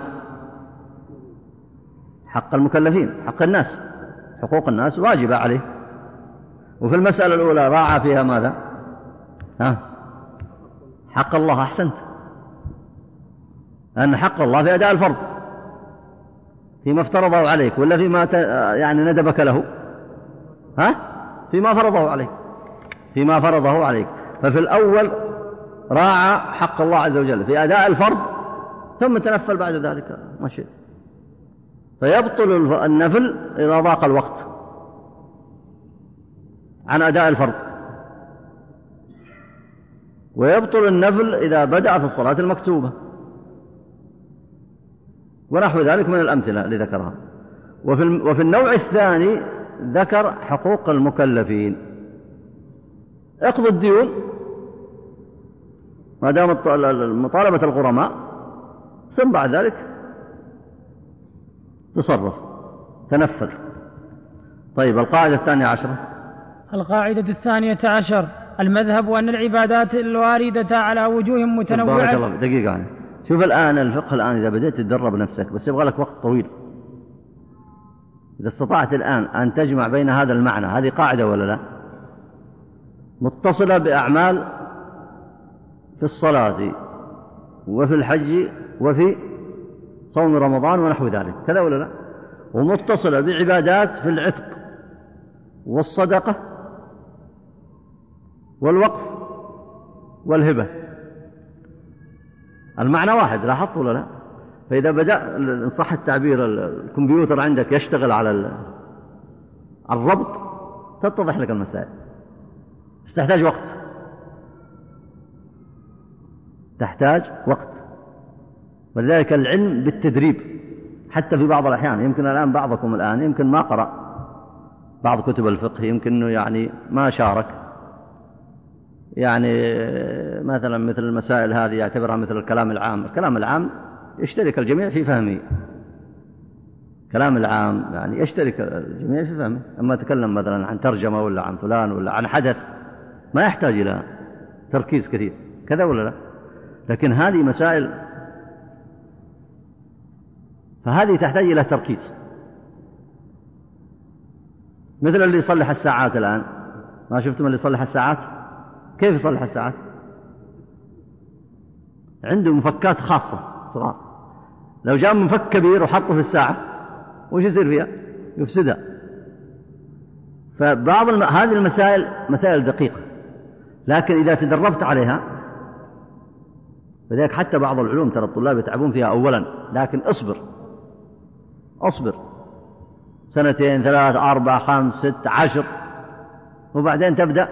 حق المكلفين، حق الناس، حقوق الناس واجبة عليه. وفي المسألة الأولى راعى فيها ماذا؟ ها؟ حق الله. أحسنت، أن حق الله في أداء الفرض فيما افترضه عليك، ولا فيما يعني ندبك له؟ ها؟ فيما فرضه عليك، فيما فرضه عليك. ففي الأول راعى حق الله عز وجل في أداء الفرض، ثم تنفل بعد ذلك ما شئت. فيبطل النفل إذا ضاق الوقت عن أداء الفرض، ويبطل النفل إذا بدأ في الصلاة المكتوبة، ونحو ذلك من الأمثلة اللي ذكرها. وفي وفي النوع الثاني ذكر حقوق المكلفين: اقضي الديون ما دام مطالبة الغرماء، ثم بعد ذلك تصرف، تنفل. طيب، القاعدة الثانية عشرة. القاعدة الثانية عشر: المذهب أن العبادات الواردة على وجوه متنوعة. بارك الله. دقيقة يعني. شوف الآن الفقه الآن إذا بدأت تدرب نفسك، بس يبغى لك وقت طويل. إذا استطعت الآن أن تجمع بين هذا المعنى، هذه قاعدة ولا لا؟ متصلة بأعمال في الصلاة وفي الحج وفي صوم رمضان ونحو ذلك، كذا ولا لا؟ ومتصلة بعبادات في العتق والصدقة والوقف والهبة. المعنى واحد، لاحظت ولا لا؟ فإذا بدأ إن صح التعبير الكمبيوتر عندك يشتغل على الربط، تتضح لك المسائل. بس تحتاج وقت، تحتاج وقت. ولذلك العلم بالتدريب، حتى في بعض الأحيان. يمكن الآن بعضكم الآن يمكن ما قرأ بعض كتب الفقه، يمكن أنه يعني ما شارك، يعني مثلا مثل المسائل هذه يعتبرها مثل الكلام العام. الكلام العام يشترك الجميع في فهمه، كلام العام يعني يشترك الجميع في فهمه. أما تكلم مثلا عن ترجمة ولا عن فلان ولا عن حدث، ما يحتاج إلى تركيز كثير، كذا ولا لا؟ لكن هذه مسائل، فهذه تحتاج إلى تركيز. مثل اللي يصلح الساعات الآن، ما شفتم اللي يصلح الساعات؟ كيف يصلح الساعات؟ عنده مفكات خاصة صغار. لو جاء مفك كبير وحطه في الساعة وش يصير فيها؟ يفسدها. فبعض الم... هذه المسائل مسائل دقيقة، لكن إذا تدربت عليها، فذلك حتى بعض العلوم ترى الطلاب يتعبون فيها أولا، لكن اصبر اصبر سنتين ثلاث أربع خمس ست عشر، وبعدين تبدأ.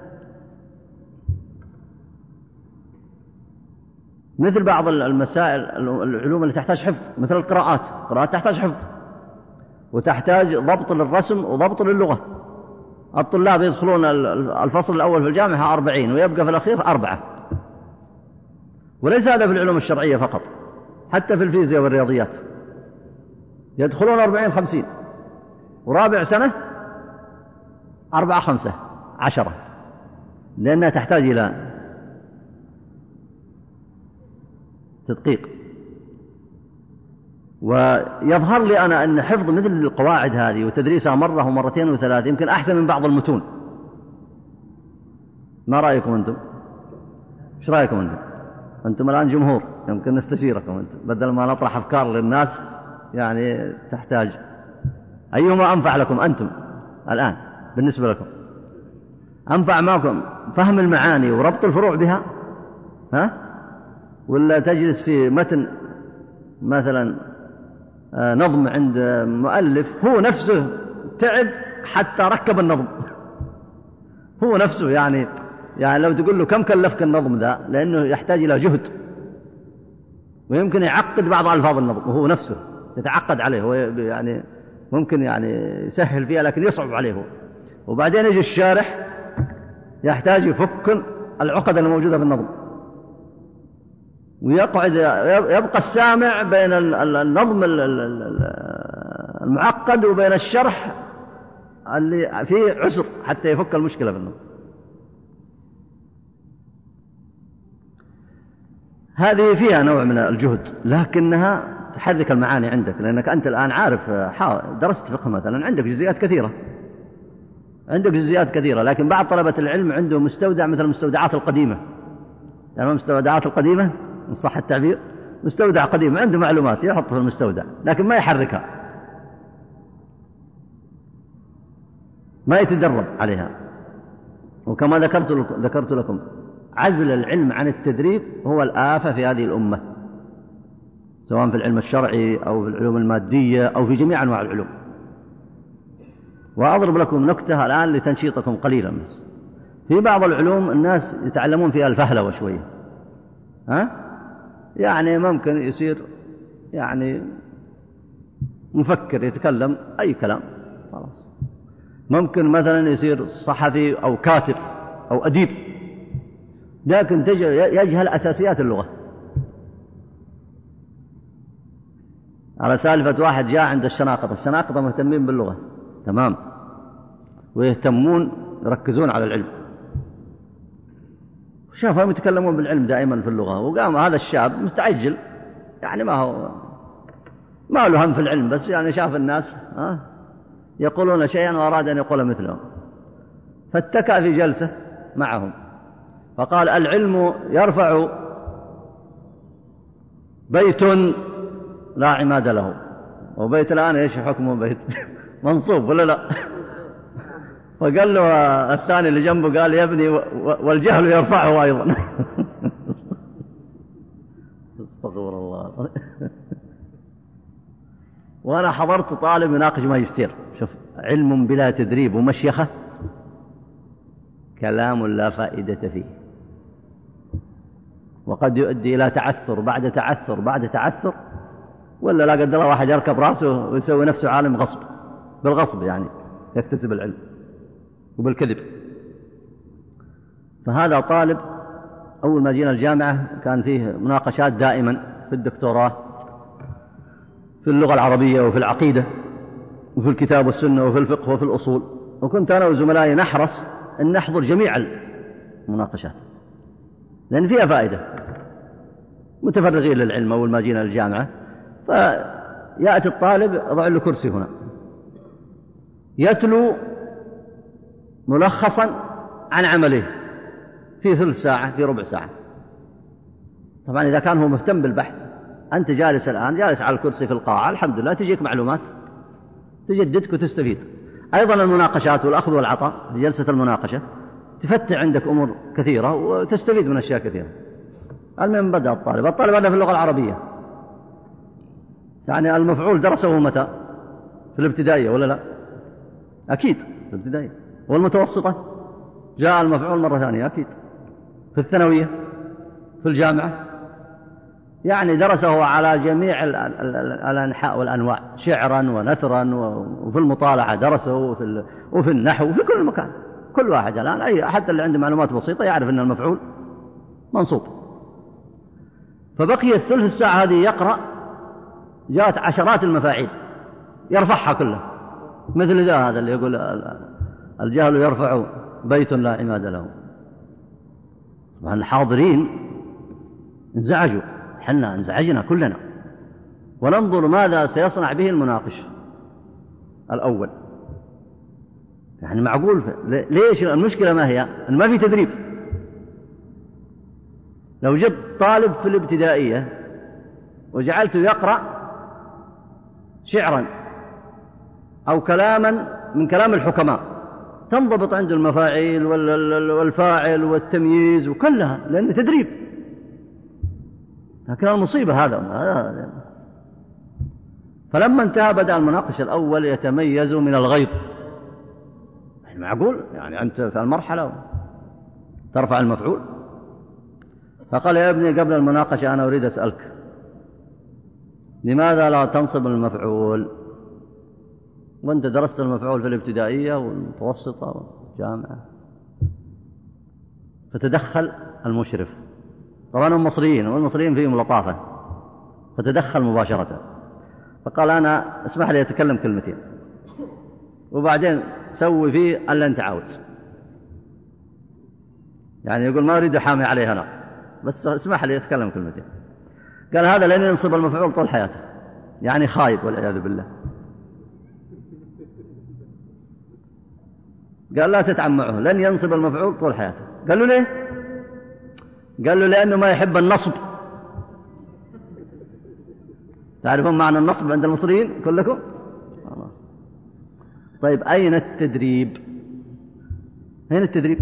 مثل بعض المسائل العلوم اللي تحتاج حفظ، مثل القراءات، القراءات تحتاج حفظ وتحتاج ضبط للرسم وضبط للغة. الطلاب يدخلون الفصل الأول في الجامعة أربعين ويبقى في الأخير أربعة. وليس هذا في العلوم الشرعية فقط، حتى في الفيزياء والرياضيات يدخلون أربعين خمسين، ورابع سنة أربعة خمسة عشرة، لأنها تحتاج إلى تدقيق. ويظهر لي أنا أن حفظ مثل القواعد هذه وتدريسها مرة ومرتين وثلاث يمكن أحسن من بعض المتون. ما رأيكم أنتم؟ إيش رأيكم أنتم؟ أنتم الآن جمهور، يمكن نستشيركم أنتم بدل ما نطرح أفكار للناس يعني تحتاج. أيهما أنفع لكم أنتم الآن بالنسبة لكم؟ أنفع معكم فهم المعاني وربط الفروع بها، ها؟ ولا تجلس في متن مثلا نظم عند مؤلف هو نفسه تعب حتى ركب النظم هو نفسه، يعني يعني لو تقول له كم كلفك النظم ذا، لأنه يحتاج إلى جهد ويمكن يعقد بعض ألفاظ النظم وهو نفسه يتعقد عليه، هو يعني ممكن يعني يسهل فيها لكن يصعب عليه هو. وبعدين يجي الشارح يحتاج يفك العقد الموجودة في النظم، ويقعد يبقى السامع بين النظم المعقد وبين الشرح اللي فيه عسر حتى يفك المشكلة في النظم. هذه فيها نوع من الجهد لكنها تحرك المعاني عندك، لأنك أنت الآن عارف درست فقه مثلا عندك جزئيات كثيرة عندك جزئيات كثيرة لكن بعض طلبة العلم عنده مستودع مثل المستودعات القديمة، يعني المستودعات القديمة إن صح التعبير، مستودع قديم عنده معلومات يحط في المستودع لكن ما يحركها، ما يتدرب عليها. وكما ذكرت ذكرت لكم عزل العلم عن التدريب هو الآفة في هذه الأمة، سواء في العلم الشرعي أو في العلوم المادية أو في جميع أنواع العلوم. وأضرب لكم نكتة الآن لتنشيطكم قليلا بس. في بعض العلوم الناس يتعلمون فيها الفهلوة شوية، ها؟ يعني ممكن يصير يعني مفكر يتكلم أي كلام خلاص، ممكن مثلا يصير صحفي أو كاتب أو أديب لكن يجهل أساسيات اللغة. على سالفة واحد جاء عند الشناقطة، الشناقطة مهتمين باللغة تمام ويهتمون يركزون على العلم، شافهم يتكلمون بالعلم دائما في اللغة، وقام هذا الشاب مستعجل يعني ما هو ما له هم في العلم، بس يعني شاف الناس ها يقولون شيئا وأراد أن يقول مثلهم، فاتكأ في جلسة معهم فقال العلم يرفع بيت لا عماد له. وبيت الآن ايش حكمه بيت منصوب ولا لا؟ فقال له الثاني اللي جنبه قال يا ابني والجهل يرفعه أيضا. استغفر الله. وأنا حضرت طالب يناقش ماجستير، شوف علم بلا تدريب ومشيخة كلام لا فائدة فيه، وقد يؤدي إلى تعثر بعد تعثر بعد تعثر، ولا لا قدر الله واحد يركب رأسه ويسوي نفسه عالم غصب بالغصب، يعني يكتسب العلم وبالكذب. فهذا طالب أول ما جينا الجامعة كان فيه مناقشات دائما في الدكتوراه في اللغة العربية وفي العقيدة وفي الكتاب والسنة وفي الفقه وفي الأصول، وكنت أنا وزملائي نحرص أن نحضر جميع المناقشات لأن فيها فائدة، متفرغين للعلم. أول ما جينا الجامعة فيأتي الطالب يضع له كرسي هنا يتلو ملخصا عن عمله في ثلث ساعة في ربع ساعة. طبعا إذا كان هو مهتم بالبحث، أنت جالس الآن جالس على الكرسي في القاعة الحمد لله تجيك معلومات تجددك وتستفيد. أيضا المناقشات والأخذ والعطاء في جلسة المناقشة تفتح عندك أمور كثيرة وتستفيد من أشياء كثيرة. المهم بدأ الطالب الطالب بدأ في اللغة العربية، يعني المفعول درسه متى؟ في الابتدائية ولا لا؟ أكيد في الابتدائية. والمتوسطة جاء المفعول مرة ثانية أكيد. في الثانوية في الجامعة يعني درسه على جميع الأنحاء والأنواع، شعرا ونثرا، وفي المطالعة درسه وفي, وفي النحو وفي كل مكان. كل واحد الآن أي حتى اللي عنده معلومات بسيطة يعرف أن المفعول منصوب. فبقي الثلث الساعة هذه يقرأ، جاءت عشرات المفاعيل يرفعها كلها، مثل ذا هذا اللي يقول الجهل يرفع بيت لا عماد له. طبعا الحاضرين انزعجوا، حنا انزعجنا كلنا، وننظر ماذا سيصنع به المناقش الأول. يعني معقول ليش المشكلة ما هي؟ أن ما في تدريب. لو جبت طالب في الابتدائية وجعلته يقرأ شعرا أو كلاما من كلام الحكماء تنضبط عنده المفاعيل والفاعل والتمييز وكلها، لأنه تدريب. لكن المصيبة هذا. فلما انتهى بدأ المناقش الأول يتميز من الغيظ. معقول يعني أنت في المرحلة ترفع المفعول؟ فقال يا ابني قبل المناقشة أنا أريد أسألك لماذا لا تنصب المفعول وأنت درست المفعول في الابتدائية والمتوسطة والجامعة؟ فتدخل المشرف، طبعا هم مصريين والمصريين فيهم لطافة، فتدخل مباشرة فقال أنا اسمح لي أتكلم كلمتين وبعدين سوي فيه اللي أنت عاوز. يعني يقول ما أريد حامي عليه أنا، بس اسمح لي أتكلم كلمتين. قال هذا لن ينصب المفعول طول حياته، يعني خايب والعياذ بالله. قال لا تتعمعه، لن ينصب المفعول طول حياته. قال له ليه؟ قال له لأنه ما يحب النصب. تعرفون معنى النصب عند المصريين كلكم؟ طيب أين التدريب؟ أين التدريب؟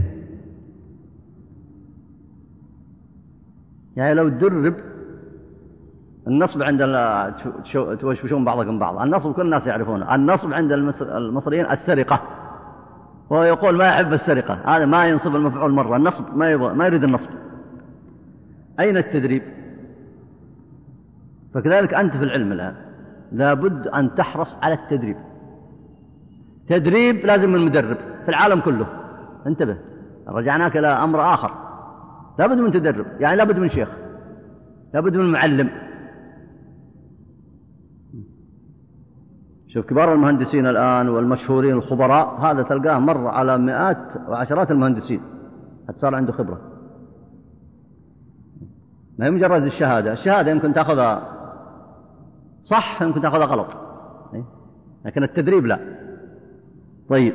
يعني لو تدرب النصب عند توشوشون بعضكم بعض، النصب كل الناس يعرفونه. النصب عند المصريين السرقة، وهو يقول ما يحب السرقة، هذا ما ينصب المفعول مرة. النصب ما يبغى، ما يريد النصب. أين التدريب؟ فكذلك أنت في العلم الآن لابد أن تحرص على التدريب. تدريب لازم من مدرب في العالم كله. انتبه، رجعناك إلى أمر آخر. لابد من تدرب، يعني لابد من شيخ، لابد من معلم. شوف كبار المهندسين الآن والمشهورين الخبراء، هذا تلقاه مر على مئات وعشرات المهندسين حتى صار عنده خبرة. ما هي مجرد الشهادة، الشهادة يمكن تأخذها صح يمكن تأخذها غلط، لكن التدريب لا. طيب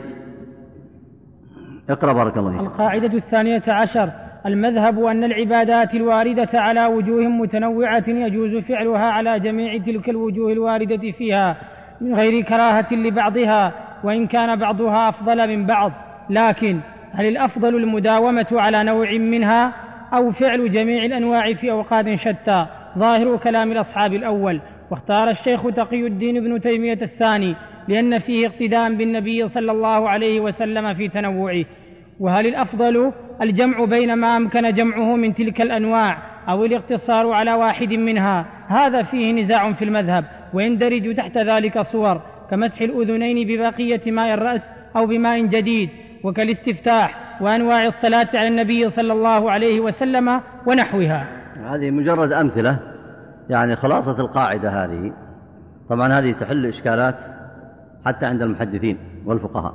اقرأ بارك الله فيك. القاعدة الثانية عشر: المذهب أن العبادات الواردة على وجوه متنوعة يجوز فعلها على جميع تلك الوجوه الواردة فيها من غير كراهة لبعضها، وإن كان بعضها أفضل من بعض. لكن هل الأفضل المداومة على نوع منها أو فعل جميع الأنواع في أوقات شتى؟ ظاهر كلام الأصحاب الأول. واختار الشيخ تقي الدين ابن تيمية الثاني لأن فيه اقتداء بالنبي صلى الله عليه وسلم في تنوعه. وهل الأفضل الجمع بين ما أمكن جمعه من تلك الأنواع أو الاقتصار على واحد منها؟ هذا فيه نزاع في المذهب، ويندرج تحت ذلك صور كمسح الأذنين ببقية ماء الرأس أو بماء جديد، وكالاستفتاح وأنواع الصلاة على النبي صلى الله عليه وسلم ونحوها. هذه مجرد أمثلة، يعني خلاصة القاعدة هذه. طبعا هذه تحل إشكالات حتى عند المحدثين والفقهاء،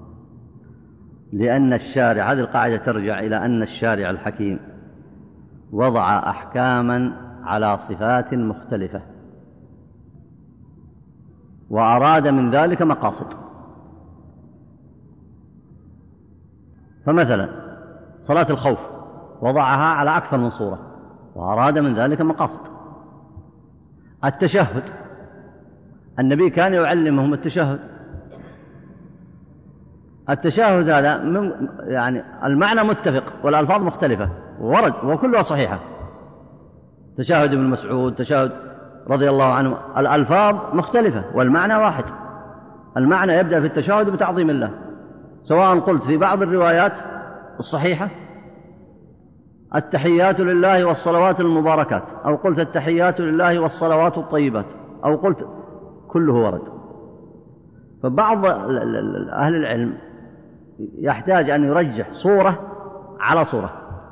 لأن الشارع، هذه القاعدة ترجع إلى أن الشارع الحكيم وضع أحكاما على صفات مختلفة وأراد من ذلك مقاصد. فمثلا صلاة الخوف وضعها على أكثر من صورة وأراد من ذلك مقاصد. التشهد النبي كان يعلمهم التشهد. التشهد هذا يعني المعنى متفق والألفاظ مختلفة ورد وكلها صحيحة. تشهد ابن مسعود، تشهد رضي الله عنه، الألفاظ مختلفة والمعنى واحد. المعنى يبدأ في التشهد بتعظيم الله، سواء قلت في بعض الروايات الصحيحة التحيات لله والصلوات المباركات، أو قلت التحيات لله والصلوات الطيبات، أو قلت كله ورد. فبعض أهل العلم يحتاج أن يرجح صورة على صورة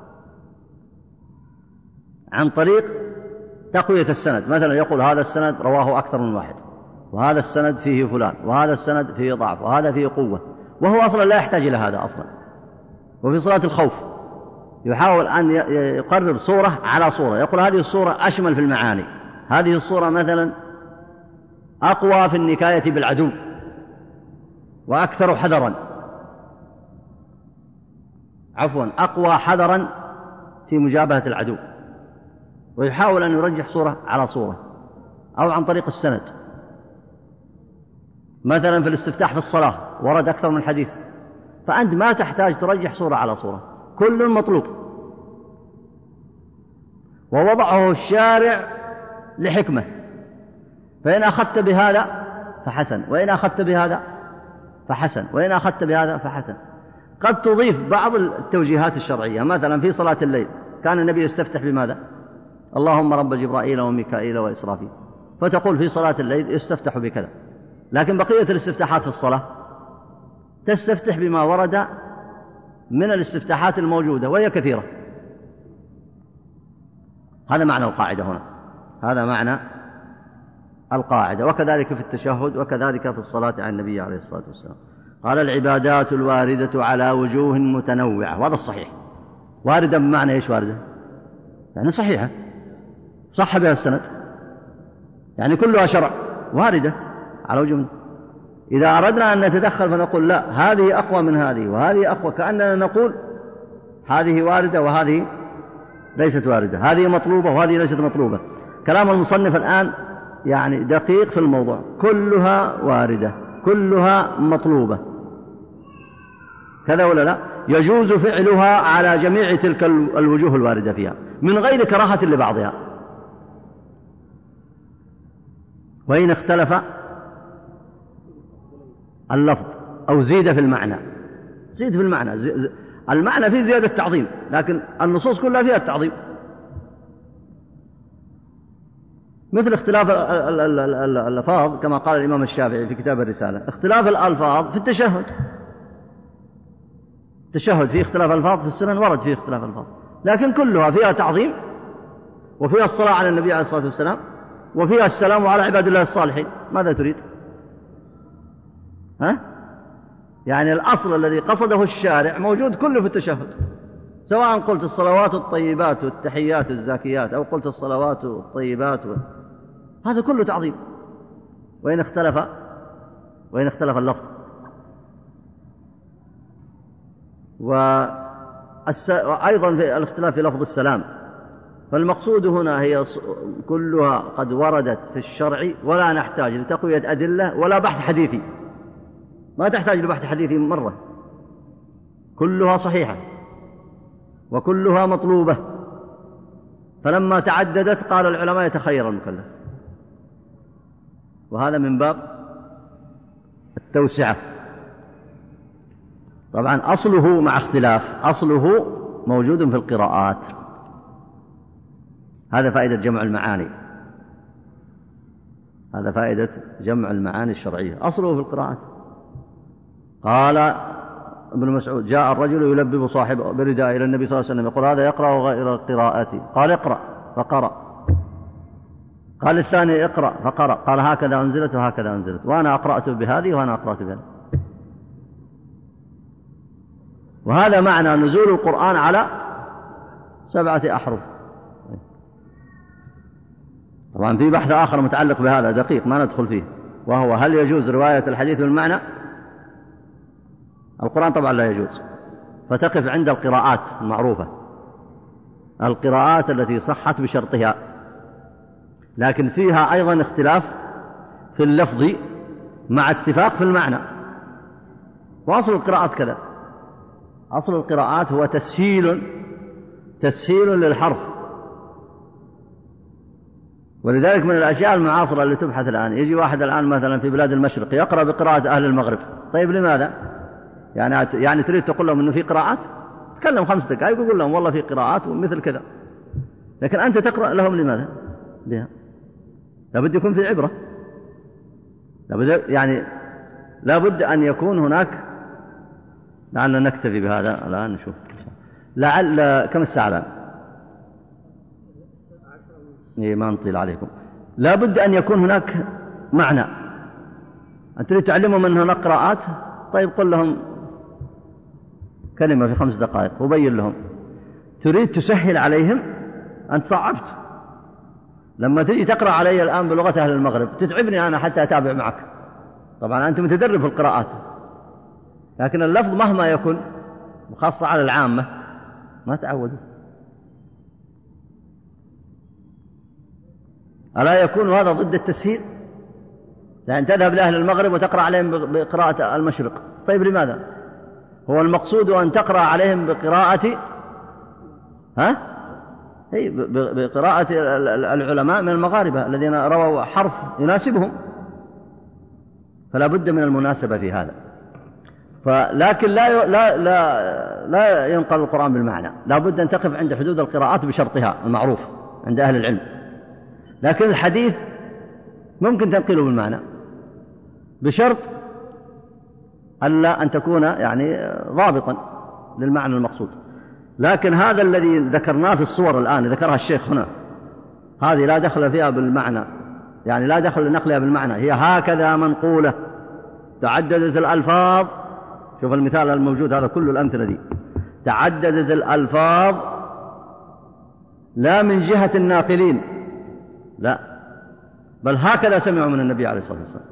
عن طريق تقوية السند. مثلا يقول هذا السند رواه أكثر من واحد، وهذا السند فيه فلان، وهذا السند فيه ضعف، وهذا فيه قوة، وهو أصلا لا يحتاج إلى هذا أصلا. وفي صلاة الخوف يحاول أن يقرر صورة على صورة، يقول هذه الصورة أشمل في المعاني، هذه الصورة مثلا أقوى في النكاية بالعدو وأكثر حذرا، عفوا أقوى حذرا في مجابهة العدو، ويحاول أن يرجح صورة على صورة أو عن طريق السند. مثلا في الاستفتاح في الصلاة ورد أكثر من حديث، فأنت ما تحتاج ترجح صورة على صورة، كل مطلوب، ووضعه الشارع لحكمة، فإن أخذت بهذا فحسن، وإن أخذت بهذا فحسن، وإن أخذت بهذا فحسن. قد تضيف بعض التوجيهات الشرعية، مثلا في صلاة الليل كان النبي يستفتح بماذا؟ اللهم رب جبرائيل وميكائيل وإسرافيل، فتقول في صلاة الليل يستفتح بكذا. لكن بقية الاستفتاحات في الصلاة تستفتح بما ورد من الاستفتاحات الموجودة وهي كثيرة. هذا معنى القاعدة هنا، هذا معنى القاعدة. وكذلك في التشهد، وكذلك في الصلاة على النبي عليه الصلاة والسلام. قال العبادات الواردة على وجوه متنوعة، وهذا الصحيح. واردة بمعنى إيش واردة؟ يعني صحيحة، صح بها السند، يعني كلها شرع واردة على وجوه. إذا أردنا أن نتدخل فنقول لا، هذه أقوى من هذه وهذه أقوى، كأننا نقول هذه واردة وهذه ليست واردة، هذه مطلوبة وهذه ليست مطلوبة. كلام المصنف الآن يعني دقيق في الموضوع، كلها واردة كلها مطلوبة، كذا ولا لا؟ يجوز فعلها على جميع تلك الوجوه الواردة فيها من غير كراهة لبعضها، وإن اختلف اللفظ أو زيد في المعنى. زيد في المعنى، زي المعنى فيه زيادة تعظيم، لكن النصوص كلها فيها التعظيم. مثل اختلاف الألفاظ كما قال الإمام الشافعي في كتاب الرسالة، اختلاف الألفاظ في التشهد. التشهد فيه اختلاف الألفاظ، في السنن ورد فيه اختلاف الألفاظ، لكن كلها فيها تعظيم، وفيها الصلاة على النبي عليه الصلاة والسلام، وفيها السلام على عباد الله الصالحين. ماذا تريد؟ ها؟ يعني الأصل الذي قصده الشارع موجود كله في التشهد، سواء قلت الصلوات الطيبات والتحيات الزاكيات أو قلت الصلوات الطيبات و... هذا كله تعظيم، وإن اختلف وإن اختلف اللفظ. وأيضا في الاختلاف في لفظ السلام، فالمقصود هنا هي كلها قد وردت في الشرع، ولا نحتاج لتقوية أدلة ولا بحث حديثي، ما تحتاج لبحث حديثي مرة، كلها صحيحة وكلها مطلوبة. فلما تعددت قال العلماء يتخير المكلف، وهذا من باب التوسعة. طبعا أصله مع اختلاف، أصله موجود في القراءات. هذا فائدة جمع المعاني، هذا فائدة جمع المعاني الشرعية، أصله في القراءات. قال ابن مسعود جاء الرجل يلبب صاحبه برداء إلى النبي صلى الله عليه وسلم يقول هذا يقرأ غير قراءتي، قال اقرأ فقرأ. قال الثاني اقرأ فقرأ، قال هكذا أنزلت وهكذا أنزلت، وأنا أقرأت بهذه وأنا أقرأت بهذه. وهذا معنى نزول القرآن على سبعة أحرف. طبعا في بحث آخر متعلق بهذا دقيق ما ندخل فيه، وهو هل يجوز رواية الحديث بالمعنى؟ القرآن طبعا لا يجوز، فتقف عند القراءات المعروفة، القراءات التي صحت بشرطها، لكن فيها أيضا اختلاف في اللفظ مع اتفاق في المعنى. وأصل القراءات كذا، أصل القراءات هو تسهيل تسهيل للحرف. ولذلك من الأشياء المعاصرة اللي تبحث الآن، يجي واحد الآن مثلا في بلاد المشرق يقرأ بقراءة أهل المغرب. طيب لماذا؟ يعني يعني تريد تقول لهم إنه في قراءات؟ تكلم خمس دقائق ويقول لهم والله في قراءات ومثل كذا، لكن أنت تقرأ لهم لماذا؟ بها لابد يكون في عبرة، لابد يعني لابد أن يكون هناك. لعلنا نكتفي بهذا الآن نشوف لعل كم الساعة الآن؟ إيه ما نطيل عليكم. لابد أن يكون هناك معنى. أنت تريد تعلمهم أن هناك قراءات، طيب قل لهم كلمة في خمس دقائق وبين لهم. تريد تسهل عليهم، أنت صعبت. لما تجي تقرأ علي الآن بلغة أهل المغرب تتعبني أنا حتى أتابع معك. طبعا أنت متدرب في القراءات، لكن اللفظ مهما يكن وخاصة على العامة ما تعودوا. ألا يكون هذا ضد التسهيل؟ لأن تذهب لأهل المغرب وتقرأ عليهم بقراءة المشرق. طيب لماذا؟ هو المقصود أن تقرأ عليهم بقراءة ها؟ هي بقراءة العلماء من المغاربة الذين رووا حرف يناسبهم، فلا بد من المناسبة في هذا. فلكن لا لا لا لا ينقل القرآن بالمعنى، لا بد أن تقف عند حدود القراءات بشرطها المعروف عند أهل العلم. لكن الحديث ممكن تنقله بالمعنى بشرط ألا أن تكون يعني ضابطا للمعنى المقصود. لكن هذا الذي ذكرناه في الصور الآن ذكرها الشيخ هنا، هذه لا دخل فيها بالمعنى، يعني لا دخل لنقلها بالمعنى، هي هكذا منقولة تعددت الألفاظ. شوف المثال الموجود هذا، كل الأمثلة دي تعددت الألفاظ لا من جهة الناقلين، لا، بل هكذا سمعوا من النبي عليه الصلاة والسلام.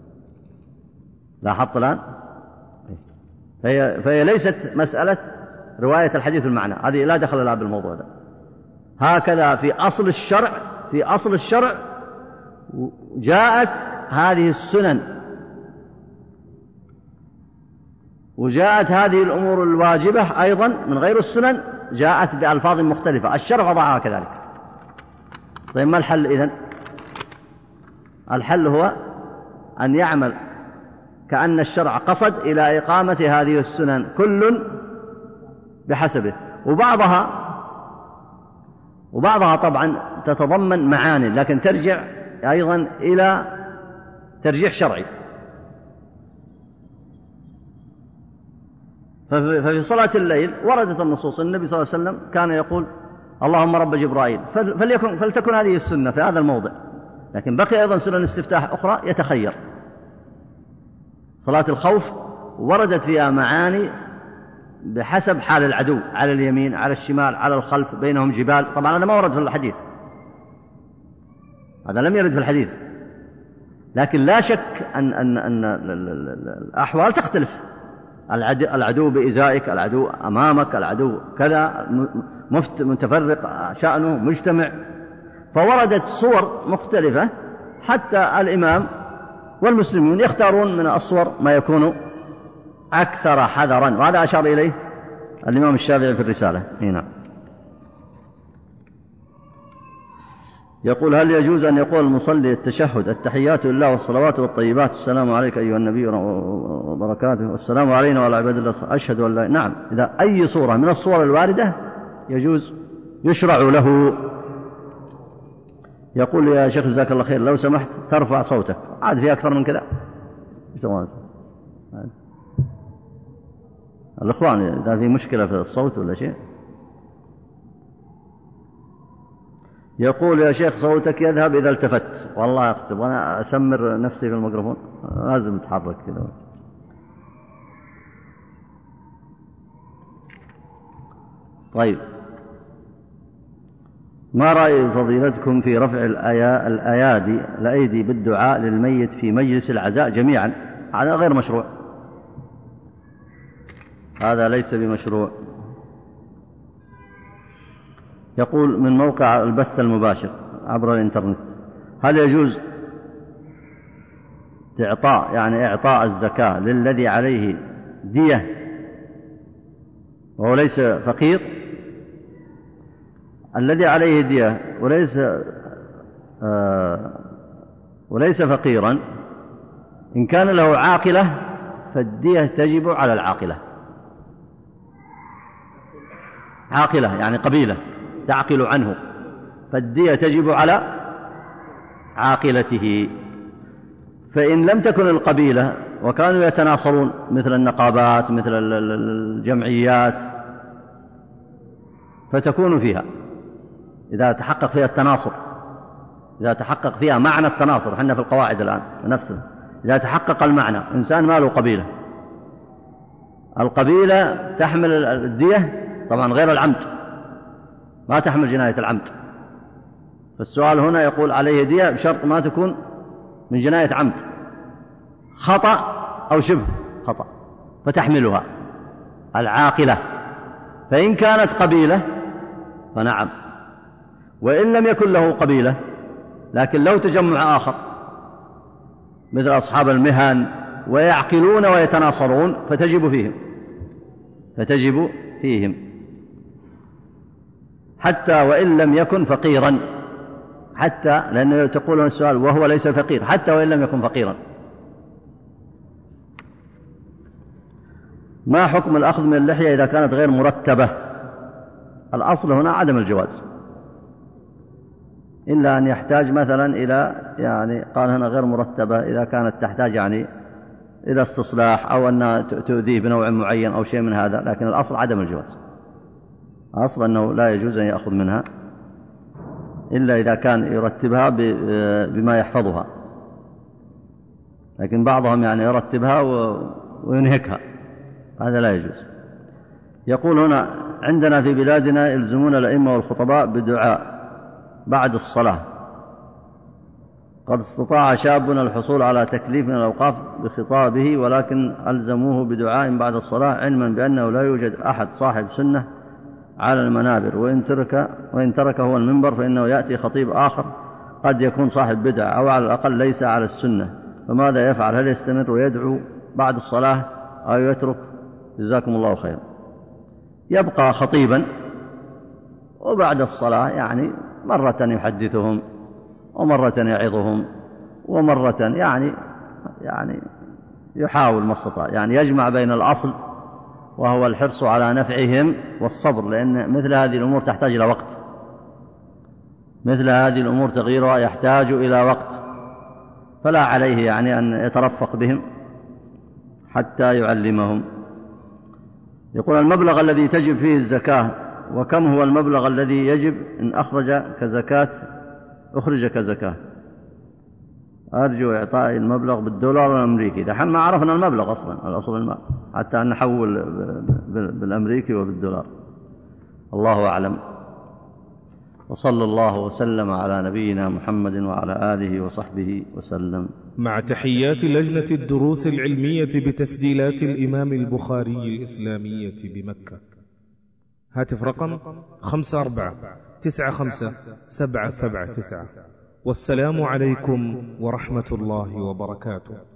لاحظت الآن؟ فهي, فهي ليست مسألة رواية الحديث المعنى، هذه لا دخل لها بالموضوع ده. هكذا في أصل الشرع، في أصل الشرع جاءت هذه السنن وجاءت هذه الأمور الواجبة أيضا من غير السنن، جاءت بألفاظ مختلفة، الشرع وضعها كذلك. طيب ما الحل إذن؟ الحل هو أن يعمل كأن الشرع قصد إلى إقامة هذه السنن كل بحسبه، وبعضها وبعضها طبعا تتضمن معاني لكن ترجع أيضا إلى ترجيح شرعي. ففي صلاة الليل وردت النصوص، النبي صلى الله عليه وسلم كان يقول اللهم رب جبرائيل، فليكن فلتكن هذه السنة في هذا الموضع. لكن بقي أيضا سنن استفتاح أخرى يتخير. صلاة الخوف وردت فيها معاني بحسب حال العدو، على اليمين على الشمال على الخلف بينهم جبال. طبعا هذا ما ورد في الحديث، هذا لم يرد في الحديث، لكن لا شك أن, أن, أن الأحوال تختلف، العدو بإزائك، العدو أمامك، العدو كذا متفرق شأنه مجتمع. فوردت صور مختلفة حتى الإمام والمسلمون يختارون من الصور ما يكون أكثر حذرا، وهذا أشار إليه الإمام الشافعي في الرسالة هنا. يقول هل يجوز أن يقول المصلي التشهد التحيات لله والصلوات والطيبات السلام عليك أيها النبي وبركاته والسلام علينا وعلى عباد الله أشهد أن لا. نعم، إذا أي صورة من الصور الواردة يجوز يشرع له. يقول يا شيخ جزاك الله خير لو سمحت ترفع صوتك، عاد في أكثر من كذا. الإخوان إذا في مشكلة في الصوت ولا شيء. يقول يا شيخ صوتك يذهب إذا التفت. والله أكتب وأنا أسمر نفسي في الميكروفون لازم أتحرك كذا. طيب، ما رأي فضيلتكم في رفع الأيا الأيادي الأيدي بالدعاء للميت في مجلس العزاء جميعا؟ هذا غير مشروع، هذا ليس بمشروع. يقول من موقع البث المباشر عبر الإنترنت، هل يجوز إعطاء يعني إعطاء الزكاة للذي عليه دية وهو ليس فقير؟ الذي عليه دية وليس آه وليس فقيرا، إن كان له عاقلة فالدية تجب على العاقلة. عاقلة يعني قبيلة تعقل عنه، فالدية تجب على عاقلته. فإن لم تكن القبيلة وكانوا يتناصرون مثل النقابات مثل الجمعيات فتكون فيها، إذا تحقق فيها التناصر، إذا تحقق فيها معنى التناصر. احنا في القواعد الآن نفسه إذا تحقق المعنى، إنسان ما له قبيلة، القبيلة تحمل الدية طبعا غير العمد، ما تحمل جناية العمد، فالسؤال هنا يقول عليه دية بشرط ما تكون من جناية عمد، خطأ أو شبه خطأ فتحملها العاقلة، فإن كانت قبيلة فنعم، وإن لم يكن له قبيلة لكن لو تجمع آخر مثل أصحاب المهن ويعقلون ويتناصرون فتجب فيهم فتجب فيهم حتى وإن لم يكن فقيرا، حتى لأنه تقول السؤال وهو ليس فقير، حتى وإن لم يكن فقيرا. ما حكم الأخذ من اللحية إذا كانت غير مرتبة؟ الأصل هنا عدم الجواز، إلا أن يحتاج مثلا إلى يعني قال هنا غير مرتبة إذا كانت تحتاج يعني إلى استصلاح أو أنها تؤذيه بنوع معين أو شيء من هذا، لكن الأصل عدم الجواز. الأصل أنه لا يجوز أن يأخذ منها إلا إذا كان يرتبها بما يحفظها، لكن بعضهم يعني يرتبها وينهكها، هذا لا يجوز. يقول هنا عندنا في بلادنا يلزمون الأئمة والخطباء بدعاء بعد الصلاة، قد استطاع شابنا الحصول على تكليف من الأوقاف بخطابه ولكن ألزموه بدعاء بعد الصلاة، علما بأنه لا يوجد أحد صاحب سنة على المنابر، وإن ترك وإن ترك هو المنبر فإنه يأتي خطيب آخر قد يكون صاحب بدعة أو على الأقل ليس على السنة، فماذا يفعل؟ هل يستمر ويدعو بعد الصلاة أو يترك؟ جزاكم الله خيرا. يبقى خطيبا وبعد الصلاة يعني مرة يحدثهم ومرة يعظهم ومرة يعني يعني يحاول ما استطاع، يعني يجمع بين الأصل وهو الحرص على نفعهم والصبر، لأن مثل هذه الأمور تحتاج إلى وقت، مثل هذه الأمور تغييرها يحتاج إلى وقت، فلا عليه يعني أن يترفق بهم حتى يعلمهم. يقول المبلغ الذي تجب فيه الزكاة وكم هو المبلغ الذي يجب إن أخرج كزكاة أخرج كزكاة؟ أرجو إعطاء المبلغ بالدولار الأمريكي، دحين ما عرفنا المبلغ أصلا، الأصل المال حتى أن نحول بالأمريكي وبالدولار. الله أعلم، وصلى الله وسلم على نبينا محمد وعلى آله وصحبه وسلم. مع تحيات لجنة الدروس العلمية بتسجيلات الإمام البخاري الإسلامية بمكة. هاتف رقم خمسة أربعة تسعة خمسة سبعة سبعة تسعة. والسلام عليكم ورحمة الله وبركاته.